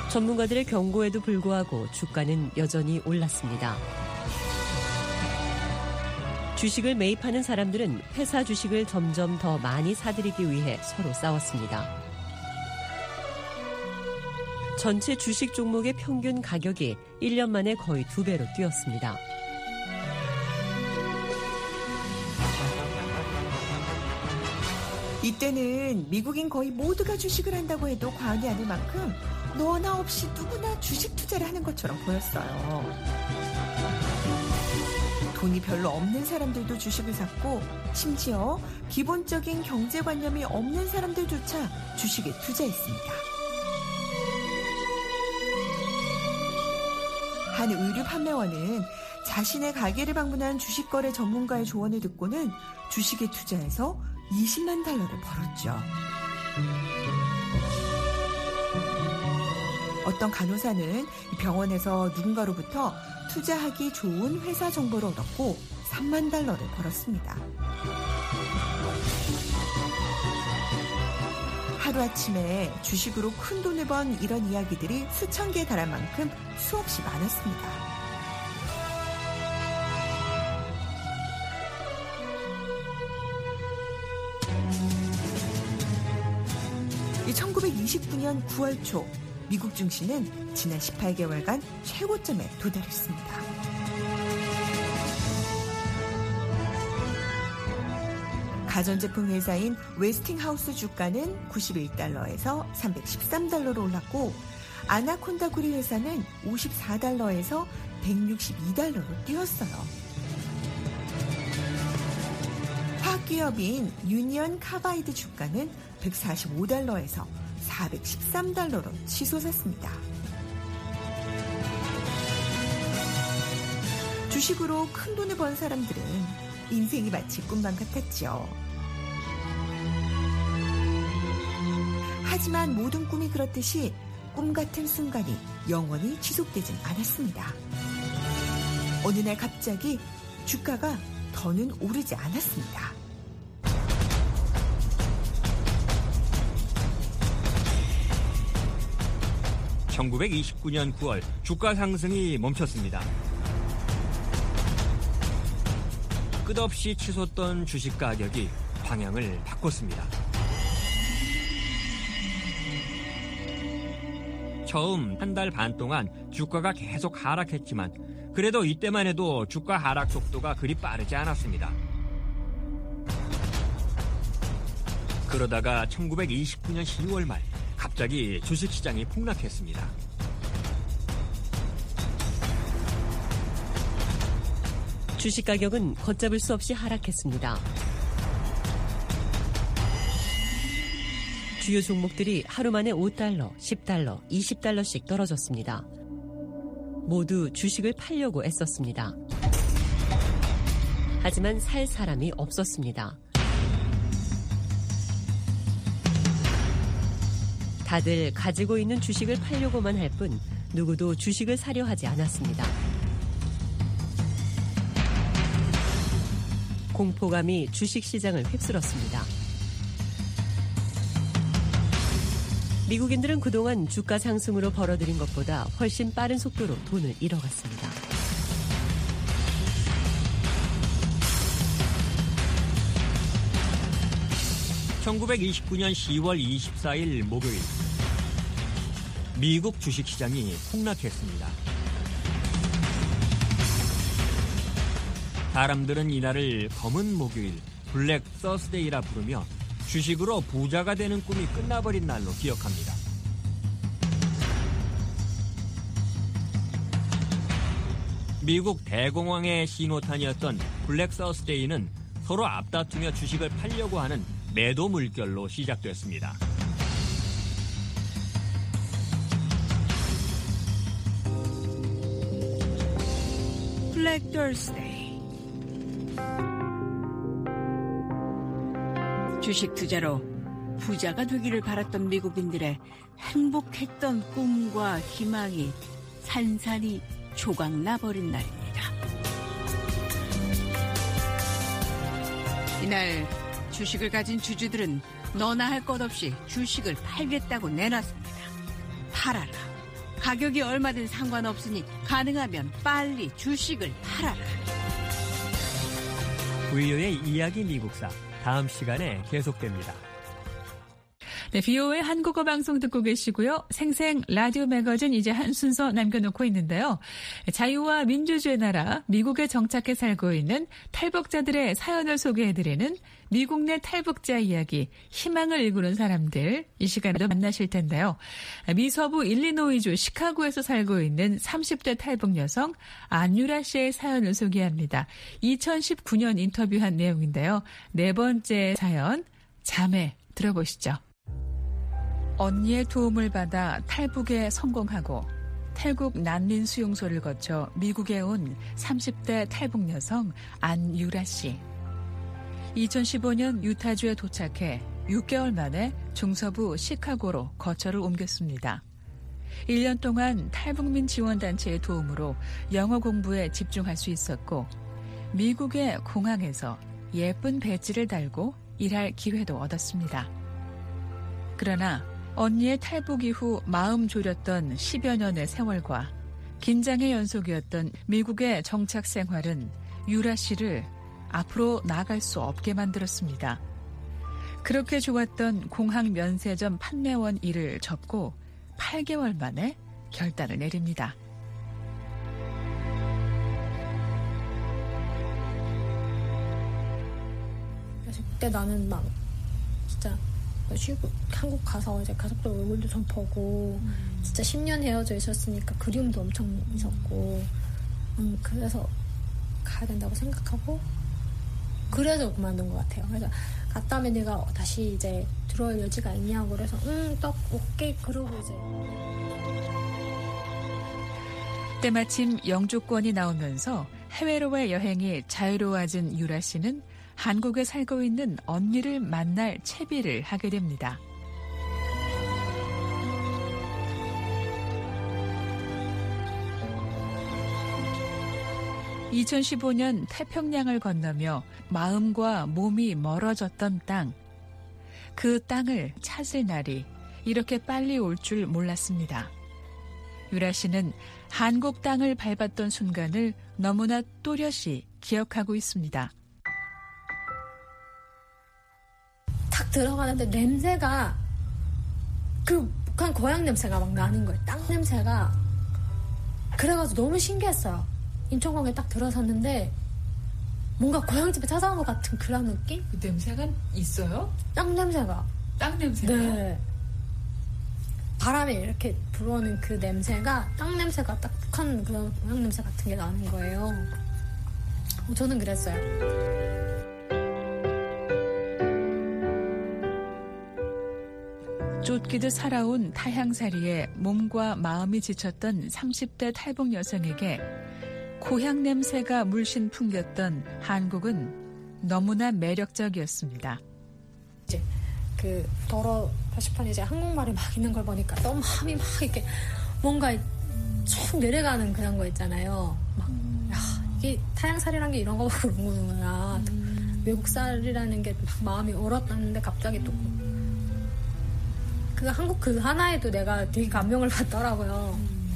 전문가들의 경고에도 불구하고 주가는 여전히 올랐습니다. 주식을 매입하는 사람들은 회사 주식을 점점 더 많이 사들이기 위해 서로 싸웠습니다. 전체 주식 종목의 평균 가격이 일 년 만에 거의 두 배로 뛰었습니다. 이때는 미국인 거의 모두가 주식을 한다고 해도 과언이 아닐 만큼 너나 없이 누구나 주식 투자를 하는 것처럼 보였어요. 돈이 별로 없는 사람들도 주식을 샀고 심지어 기본적인 경제관념이 없는 사람들조차 주식에 투자했습니다. 한 의류 판매원은 자신의 가게를 방문한 주식거래 전문가의 조언을 듣고는 주식에 투자해서 이십만 달러를 벌었죠. 어떤 간호사는 병원에서 누군가로부터 투자하기 좋은 회사 정보를 얻었고 삼만 달러를 벌었습니다. 하루아침에 주식으로 큰 돈을 번 이런 이야기들이 수천 개에 달할 만큼 수없이 많았습니다. 천구백이십구 년 구월 초 미국 증시는 지난 십팔 개월간 최고점에 도달했습니다. 가전제품 회사인 웨스팅하우스 주가는 구십일 달러에서 삼백십삼 달러로 올랐고 아나콘다 구리 회사는 오십사 달러에서 백육십이 달러로 뛰었어요. 화학기업인 유니언 카바이드 주가는 백사십오 달러에서 사백십삼 달러로 치솟았습니다. 주식으로 큰 돈을 번 사람들은 인생이 마치 꿈만 같았죠. 하지만 모든 꿈이 그렇듯이 꿈 같은 순간이 영원히 지속되진 않았습니다. 어느 날 갑자기 주가가 더는 오르지 않았습니다. 천구백이십구 년 구월 주가 상승이 멈췄습니다. 끝없이 치솟던 주식 가격이 방향을 바꿨습니다. 처음 한 달 반 동안 주가가 계속 하락했지만 그래도 이때만 해도 주가 하락 속도가 그리 빠르지 않았습니다. 그러다가 천구백이십구 년 시월 말 갑자기 주식시장이 폭락했습니다. 주식 가격은 걷잡을 수 없이 하락했습니다. 주요 종목들이 하루 만에 오 달러, 십 달러, 이십 달러씩 떨어졌습니다. 모두 주식을 팔려고 애썼습니다. 하지만 살 사람이 없었습니다. 다들 가지고 있는 주식을 팔려고만 할 뿐 누구도 주식을 사려 하지 않았습니다. 공포감이 주식시장을 휩쓸었습니다. 미국인들은 그동안 주가 상승으로 벌어들인 것보다 훨씬 빠른 속도로 돈을 잃어갔습니다. 천구백이십구 년 시월 이십사일 목요일 미국 주식시장이 폭락했습니다. 사람들은 이날을 검은 목요일, 블랙 서스데이라 부르며 주식으로 부자가 되는 꿈이 끝나버린 날로 기억합니다. 미국 대공황의 신호탄이었던 블랙 서스데이는 서로 앞다투며 주식을 팔려고 하는 매도 물결로 시작됐습니다. 블랙 더스데이. 주식 투자로 부자가 되기를 바랐던 미국인들의 행복했던 꿈과 희망이 산산이 조각나버린 날입니다. 이날 주식을 가진 주주들은 너나 할 것 없이 주식을 팔겠다고 내놨습니다. 팔아라, 가격이 얼마든 상관없으니 가능하면 빨리 주식을 팔아라. 브이오에이 이야기 미국사 다음 시간에 계속됩니다. 네, 비오에이 한국어 방송 듣고 계시고요. 생생 라디오 매거진 이제 한 순서 남겨놓고 있는데요. 자유와 민주주의 나라 미국에 정착해 살고 있는 탈북자들의 사연을 소개해드리는 미국 내 탈북자 이야기, 희망을 일구는 사람들, 이 시간에도 만나실 텐데요. 미서부 일리노이주 시카고에서 살고 있는 삼십 대 탈북 여성 안유라 씨의 사연을 소개합니다. 이천십구 년 인터뷰한 내용인데요. 네 번째 사연, 자매 들어보시죠. 언니의 도움을 받아 탈북에 성공하고 탈북 난민 수용소를 거쳐 미국에 온 삼십 대 탈북 여성 안유라 씨. 이천십오 년 유타주에 도착해 육 개월 만에 중서부 시카고로 거처를 옮겼습니다. 일 년 동안 탈북민 지원단체의 도움으로 영어 공부에 집중할 수 있었고 미국의 공항에서 예쁜 배지를 달고 일할 기회도 얻었습니다. 그러나 언니의 탈북 이후 마음 졸였던 십여 년의 세월과 긴장의 연속이었던 미국의 정착 생활은 유라 씨를 앞으로 나아갈 수 없게 만들었습니다. 그렇게 좋았던 공항 면세점 판매원 일을 접고 팔 개월 만에 결단을 내립니다. 그래서 그때 나는 막 진짜 쉬고 한국 가서 이제 가족들 얼굴도 좀 보고 음. 진짜 십 년 헤어져 있었으니까 그리움도 엄청 있었고 음, 그래서 가야 된다고 생각하고 그래서 그만둔 것 같아요. 그래서 갔다 오면 내가 다시 이제 들어올 여지가 있냐고 그래서 응떡 오케이 그러고 이제 때마침 영주권이 나오면서 해외로의 여행이 자유로워진 유라 씨는 한국에 살고 있는 언니를 만날 채비를 하게 됩니다. 이천십오 년 태평양을 건너며 마음과 몸이 멀어졌던 땅. 그 땅을 찾을 날이 이렇게 빨리 올 줄 몰랐습니다. 유라 씨는 한국 땅을 밟았던 순간을 너무나 또렷이 기억하고 있습니다. 탁 들어가는데 냄새가 그 북한 고향 냄새가 막 나는 거예요. 땅 냄새가. 그래가지고 너무 신기했어요. 인천공항에 딱 들어섰는데 뭔가 고향집에 찾아온 것 같은 그런 느낌? 그 냄새가 있어요? 땅 냄새가. 땅 냄새가? 네. 바람에 이렇게 불어오는 그 냄새가 땅 냄새가 딱 북한 그런 고향 냄새 같은 게 나는 거예요. 저는 그랬어요. 쫓기듯 살아온 타향살이에 몸과 마음이 지쳤던 삼십 대 탈북 여성에게 고향 냄새가 물씬 풍겼던 한국은 너무나 매력적이었습니다. 이제 그 더러 표시판에 이제 한국말이 막 있는 걸 보니까 너무 마음이 막 이렇게 뭔가 쭉 내려가는 그런 거 있잖아요. 막 야, 이게 타향살이란 게 이런 거 그런 거구나. 음. 외국살이라는 게 막 마음이 얼었다는데 갑자기 또 그 한국 그 하나에도 내가 되게 감명을 받더라고요. 음.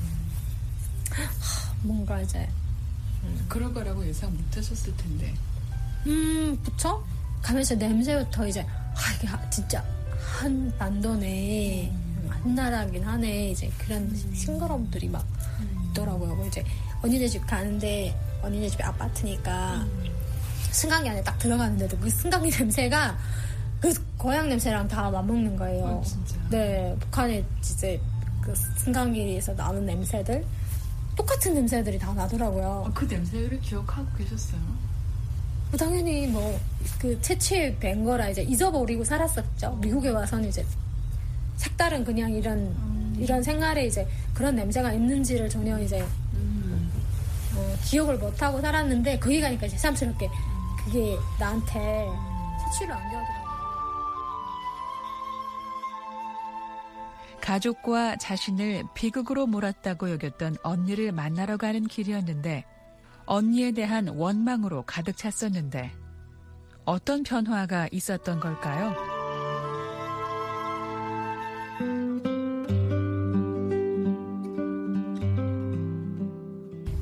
하, 뭔가 이제 음. 그럴 거라고 예상 못하셨을 텐데. 음, 그쵸? 가면서 냄새부터 이제 아 이게 진짜 한 반도네, 음. 한 나라긴 하네. 이제 그런 음. 싱그러움들이 막 음. 있더라고요. 이제 언니네 집 가는데 언니네 집이 아파트니까 음. 승강기 안에 딱 들어가는데도 그 승강기 냄새가 그 고향 냄새랑 다 맞먹는 거예요. 아, 진짜. 네, 북한에 이제 그 승강기에서 나는 냄새들 똑같은 냄새들이 다 나더라고요. 아, 그 냄새를 기억하고 계셨어요? 당연히 뭐 그 채취 된 거라 이제 잊어버리고 살았었죠. 미국에 와서는 이제 색다른 그냥 이런 음. 이런 생활에 이제 그런 냄새가 있는지를 전혀 이제 음. 어, 기억을 못 하고 살았는데 거기 가니까 이제 새삼스럽게 그게 나한테 채취를 안겨더라고요. 가족과 자신을 비극으로 몰았다고 여겼던 언니를 만나러 가는 길이었는데 언니에 대한 원망으로 가득 찼었는데 어떤 변화가 있었던 걸까요?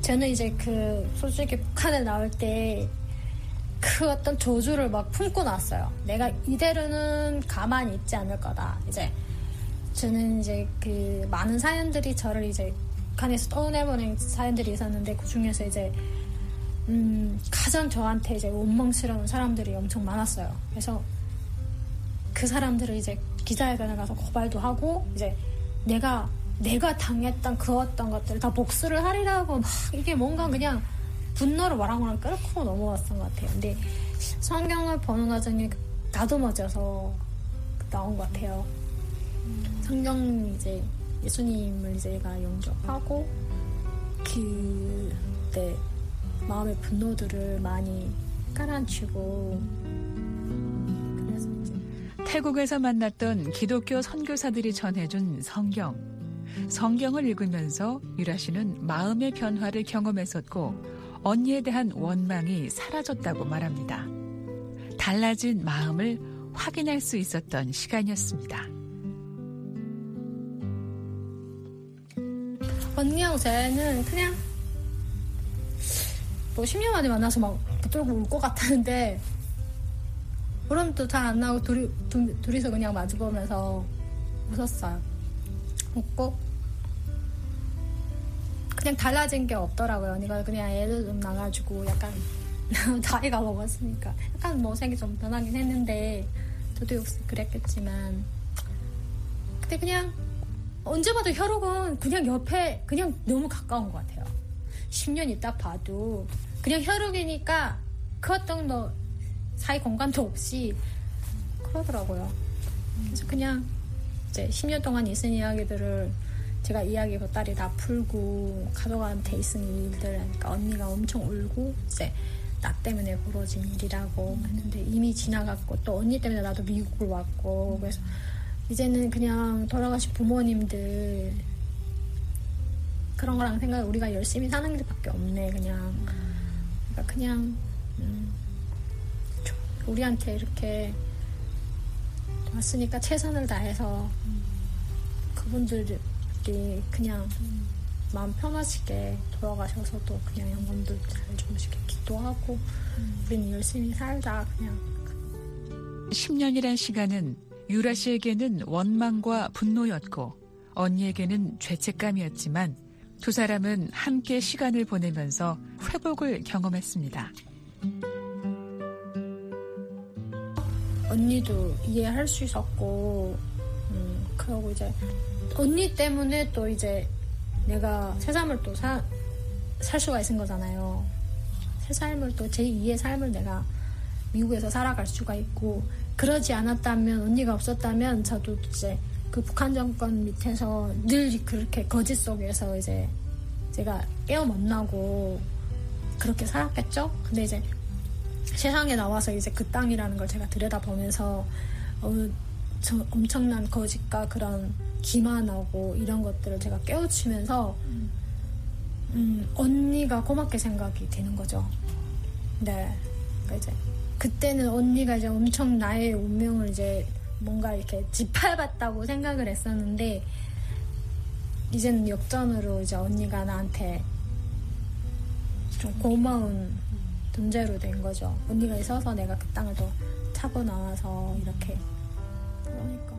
저는 이제 그 솔직히 북한에 나올 때 그 어떤 저주를 막 품고 났어요. 내가 이대로는 가만히 있지 않을 거다. 이제 저는 이제 그 많은 사연들이 저를 이제 북한에서 떠내보낸 사연들이 있었는데 그 중에서 이제 음 가장 저한테 이제 원망스러운 사람들이 엄청 많았어요. 그래서 그 사람들을 이제 기자회견에 가서 고발도 하고 이제 내가 내가 당했던 그 어떤 것들을 다 복수를 하리라고 막 이게 뭔가 그냥 분노를 와랑와랑 끓고 넘어왔던 것 같아요. 근데 성경을 보는 과정에 다듬어져서 나온 것 같아요. 성경 이제 예수님을 이제 제가 영접하고 그때 마음의 분노들을 많이 깔아치고 그래서 이제 태국에서 만났던 기독교 선교사들이 전해준 성경. 성경을 읽으면서 유라 씨는 마음의 변화를 경험했었고 언니에 대한 원망이 사라졌다고 말합니다. 달라진 마음을 확인할 수 있었던 시간이었습니다. 언니하고 쟤는 그냥 뭐 십 년 만에 만나서 막 붙들고 울 것 같았는데 울음도 잘 안 나고 둘이, 둘, 둘이서 그냥 마주보면서 웃었어요. 웃고 그냥 달라진 게 없더라고요. 언니가 그냥 애도 좀 나가지고 약간 나이가 먹었으니까 약간 모색이 좀 변하긴 했는데 저도 역시 그랬겠지만 근데 그냥 언제 봐도 혈육은 그냥 옆에 그냥 너무 가까운 것 같아요. 십 년 있다 봐도 그냥 혈육이니까 그 어떤 뭐 사이 공간도 없이 그러더라고요. 그래서 그냥 이제 십 년 동안 있은 이야기들을 제가 이야기 보따리 다 풀고 가족한테 있은 일들을 하니까 언니가 엄청 울고 이제 나 때문에 벌어진 일이라고 했는데 이미 지나갔고 또 언니 때문에 나도 미국을 왔고 그래서 이제는 그냥 돌아가신 부모님들 그런 거랑 생각 우리가 열심히 사는 일밖에 없네 그냥 그러니까 그냥 음, 우리한테 이렇게 왔으니까 최선을 다해서 그분들이 그냥 마음 편하시게 돌아가셔서도 그냥 영혼들 잘 주무시게 기도하고 우리는 열심히 살자 그냥. 십 년이란 시간은 유라 씨에게는 원망과 분노였고 언니에게는 죄책감이었지만 두 사람은 함께 시간을 보내면서 회복을 경험했습니다. 언니도 이해할 수 있었고 음, 그러고 이제 언니 때문에 또 이제 내가 새 삶을 또 살 수가 있는 거잖아요. 새 삶을 또 제이의 삶을 내가 미국에서 살아갈 수가 있고 그러지 않았다면 언니가 없었다면 저도 이제 그 북한 정권 밑에서 늘 그렇게 거짓 속에서 이제 제가 깨어 못 나고 그렇게 살았겠죠. 근데 이제 세상에 나와서 이제 그 땅이라는 걸 제가 들여다보면서 어, 저 엄청난 거짓과 그런 기만하고 이런 것들을 제가 깨우치면서 음, 언니가 고맙게 생각이 되는 거죠. 네, 그러니까 이제 그때는 언니가 이제 엄청 나의 운명을 이제 뭔가 이렇게 짓밟았다고 생각을 했었는데 이제는 역전으로 이제 언니가 나한테 좀 고마운 존재로 된 거죠. 언니가 있어서 내가 그 땅을 더 차고 나와서 이렇게 그러니까.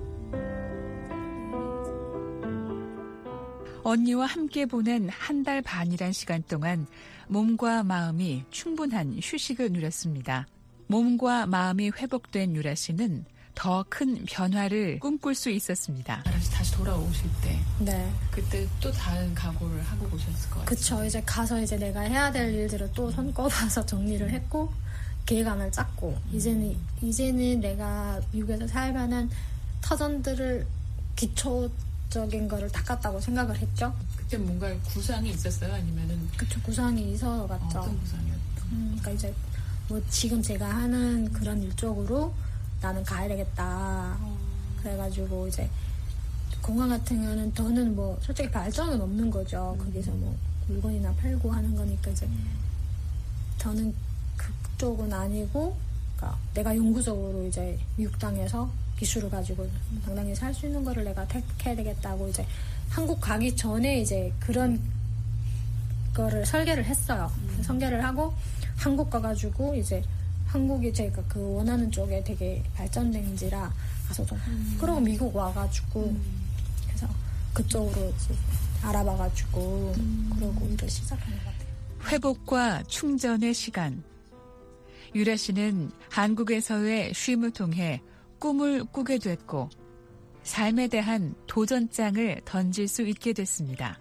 언니와 함께 보낸 한 달 반이란 시간 동안 몸과 마음이 충분한 휴식을 누렸습니다. 몸과 마음이 회복된 유라 씨는 더 큰 변화를 꿈꿀 수 있었습니다. 다시 돌아오실 때, 네, 그때 또 다른 각오를 하고 오셨을 것 같아요. 그쵸. 이제 가서 이제 내가 해야 될 일들을 또 손꼽아서 정리를 했고 계획안을 짰고 이제는 이제는 내가 미국에서 살만한 터전들을 기초적인 거를 닦았다고 생각을 했죠. 그때 뭔가 구상이 있었어요, 아니면은? 그쵸, 구상이 있어갔죠. 어떤 구상이었죠? 음, 그러니까 이제 뭐 지금 제가 하는 그런 일 쪽으로 나는 가야 되겠다. 어. 그래가지고 이제 공항 같은 경우는 더는 뭐 솔직히 발전은 없는 거죠. 음. 거기서 뭐 물건이나 팔고 하는 거니까 이제 음. 저는 그쪽은 아니고, 그러니까 내가 영구적으로 이제 미국 땅에서 기술을 가지고 당당히 살 수 있는 거를 내가 택해야 되겠다고 이제 한국 가기 전에 이제 그런 그거를 설계를 했어요. 음. 설계를 하고 한국 가가지고 이제 한국이 제가 그 원하는 쪽에 되게 발전된지라 가서 좀 음. 그러고 미국 와가지고 음. 그래서 그쪽으로 이제 알아봐가지고 음. 그러고 일을 시작한 것 같아요. 회복과 충전의 시간. 유라 씨는 한국에서의 쉼을 통해 꿈을 꾸게 됐고 삶에 대한 도전장을 던질 수 있게 됐습니다.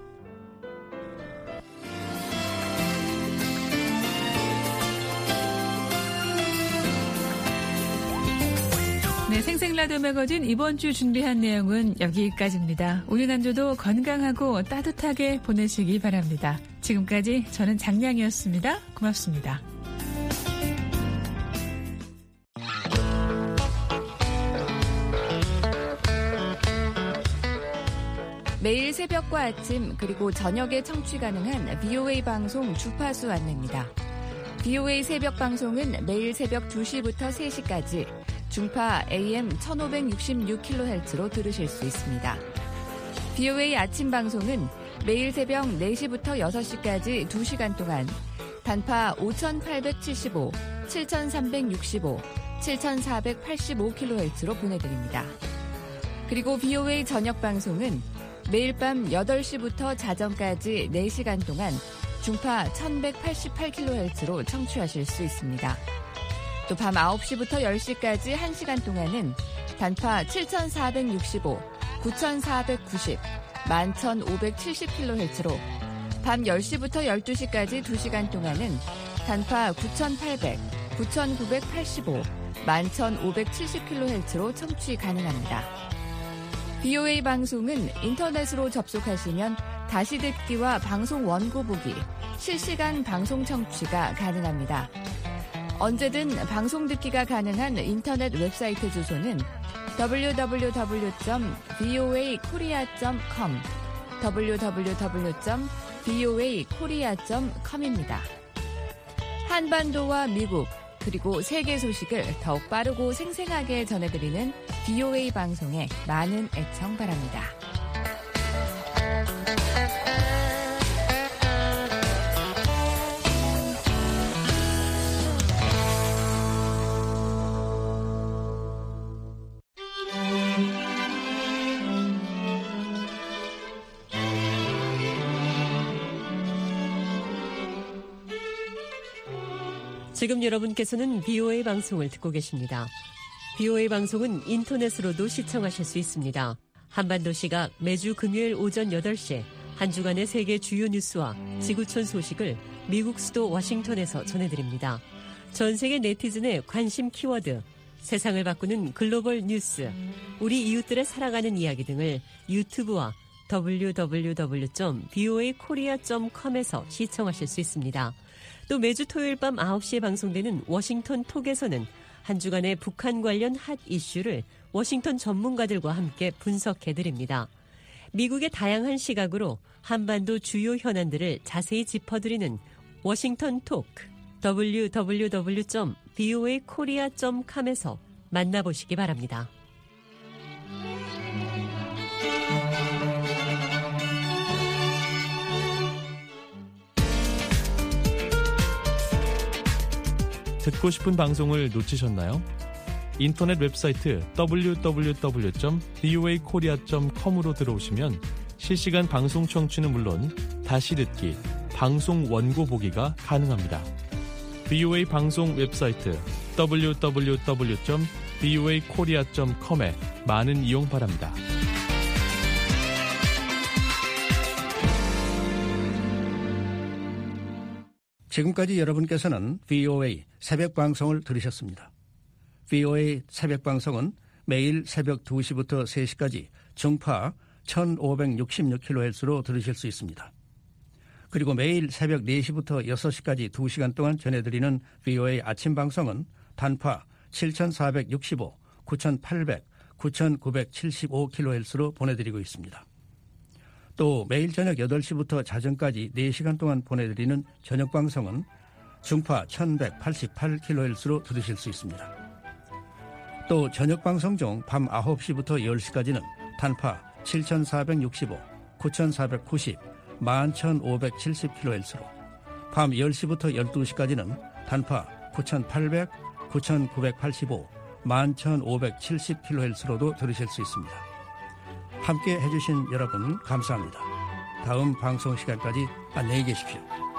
네, 생생라디오 매거진 이번 주 준비한 내용은 여기까지입니다. 오늘 한 주도 건강하고 따뜻하게 보내시기 바랍니다. 지금까지 저는 장량이었습니다. 고맙습니다. 매일 새벽과 아침 그리고 저녁에 청취 가능한 비오에이 방송 주파수 안내입니다. 비오에이 새벽 방송은 매일 새벽 두 시부터 세 시까지 중파 에이엠 천오백육십육 킬로헤르츠로 들으실 수 있습니다. 비오에이 아침 방송은 매일 새벽 네 시부터 여섯 시까지 두 시간 동안 단파 오천팔백칠십오, 칠천삼백육십오, 칠천사백팔십오 킬로헤르츠로 보내드립니다. 그리고 비오에이 저녁 방송은 매일 밤 여덟 시부터 자정까지 네 시간 동안 중파 천백팔십팔 킬로헤르츠로 청취하실 수 있습니다. 또 밤 아홉 시부터 열 시까지 한 시간 동안은 단파 칠천사백육십오, 구천사백구십, 만 천오백칠십 킬로헤르츠로 밤 열 시부터 열두 시까지 두 시간 동안은 단파 구천팔백, 구천구백팔십오, 만 천오백칠십 킬로헤르츠로 청취 가능합니다. 비오에이 방송은 인터넷으로 접속하시면 다시 듣기와 방송 원고 보기, 실시간 방송 청취가 가능합니다. 언제든 방송 듣기가 가능한 인터넷 웹사이트 주소는 더블유 더블유 더블유 점 비오에이 코리아 점 컴, 더블유 더블유 더블유 점 비오에이 코리아 점 컴입니다. 한반도와 미국, 그리고 세계 소식을 더욱 빠르고 생생하게 전해드리는 비오에이 방송에 많은 애청 바랍니다. 지금 여러분께서는 비오에이 방송을 듣고 계십니다. 비오에이 방송은 인터넷으로도 시청하실 수 있습니다. 한반도 시각 매주 금요일 오전 여덟 시에 한 주간의 세계 주요 뉴스와 지구촌 소식을 미국 수도 워싱턴에서 전해드립니다. 전 세계 네티즌의 관심 키워드, 세상을 바꾸는 글로벌 뉴스, 우리 이웃들의 살아가는 이야기 등을 유튜브와 더블유 더블유 더블유 점 비오에이 코리아 점 컴에서 시청하실 수 있습니다. 또 매주 토요일 밤 아홉 시에 방송되는 워싱턴 톡에서는 한 주간의 북한 관련 핫 이슈를 워싱턴 전문가들과 함께 분석해드립니다. 미국의 다양한 시각으로 한반도 주요 현안들을 자세히 짚어드리는 워싱턴 톡, 더블유 더블유 더블유 점 비오에이 코리아 점 컴에서 만나보시기 바랍니다. 듣고 싶은 방송을 놓치셨나요? 인터넷 웹사이트 더블유 더블유 더블유 점 비오에이 코리아 점 컴으로 들어오시면 실시간 방송 청취는 물론 다시 듣기, 방송 원고 보기가 가능합니다. 비오에이 방송 웹사이트 더블유 더블유 더블유 점 비오에이 코리아 점 컴에 많은 이용 바랍니다. 지금까지 여러분께서는 비오에이 새벽 방송을 들으셨습니다. 비오에이 새벽 방송은 매일 새벽 두 시부터 세 시까지 중파 천오백육십육 킬로헤르츠로 들으실 수 있습니다. 그리고 매일 새벽 네 시부터 여섯 시까지 두 시간 동안 전해드리는 비오에이 아침 방송은 단파 칠천사백육십오, 구천팔백, 구천구백칠십오 킬로헤르츠로 보내드리고 있습니다. 또 매일 저녁 여덟 시부터 자정까지 네 시간 동안 보내드리는 저녁 방송은 중파 천백팔십팔 킬로헤르츠로 들으실 수 있습니다. 또 저녁 방송 중 밤 아홉 시부터 열 시까지는 단파 칠천사백육십오, 구천사백구십, 만 천오백칠십 킬로헤르츠로, 밤 열 시부터 열두 시까지는 단파 구천팔백, 구천구백팔십오, 만 천오백칠십 킬로헤르츠로도 들으실 수 있습니다. 함께 해주신 여러분 감사합니다. 다음 방송 시간까지 안녕히 계십시오.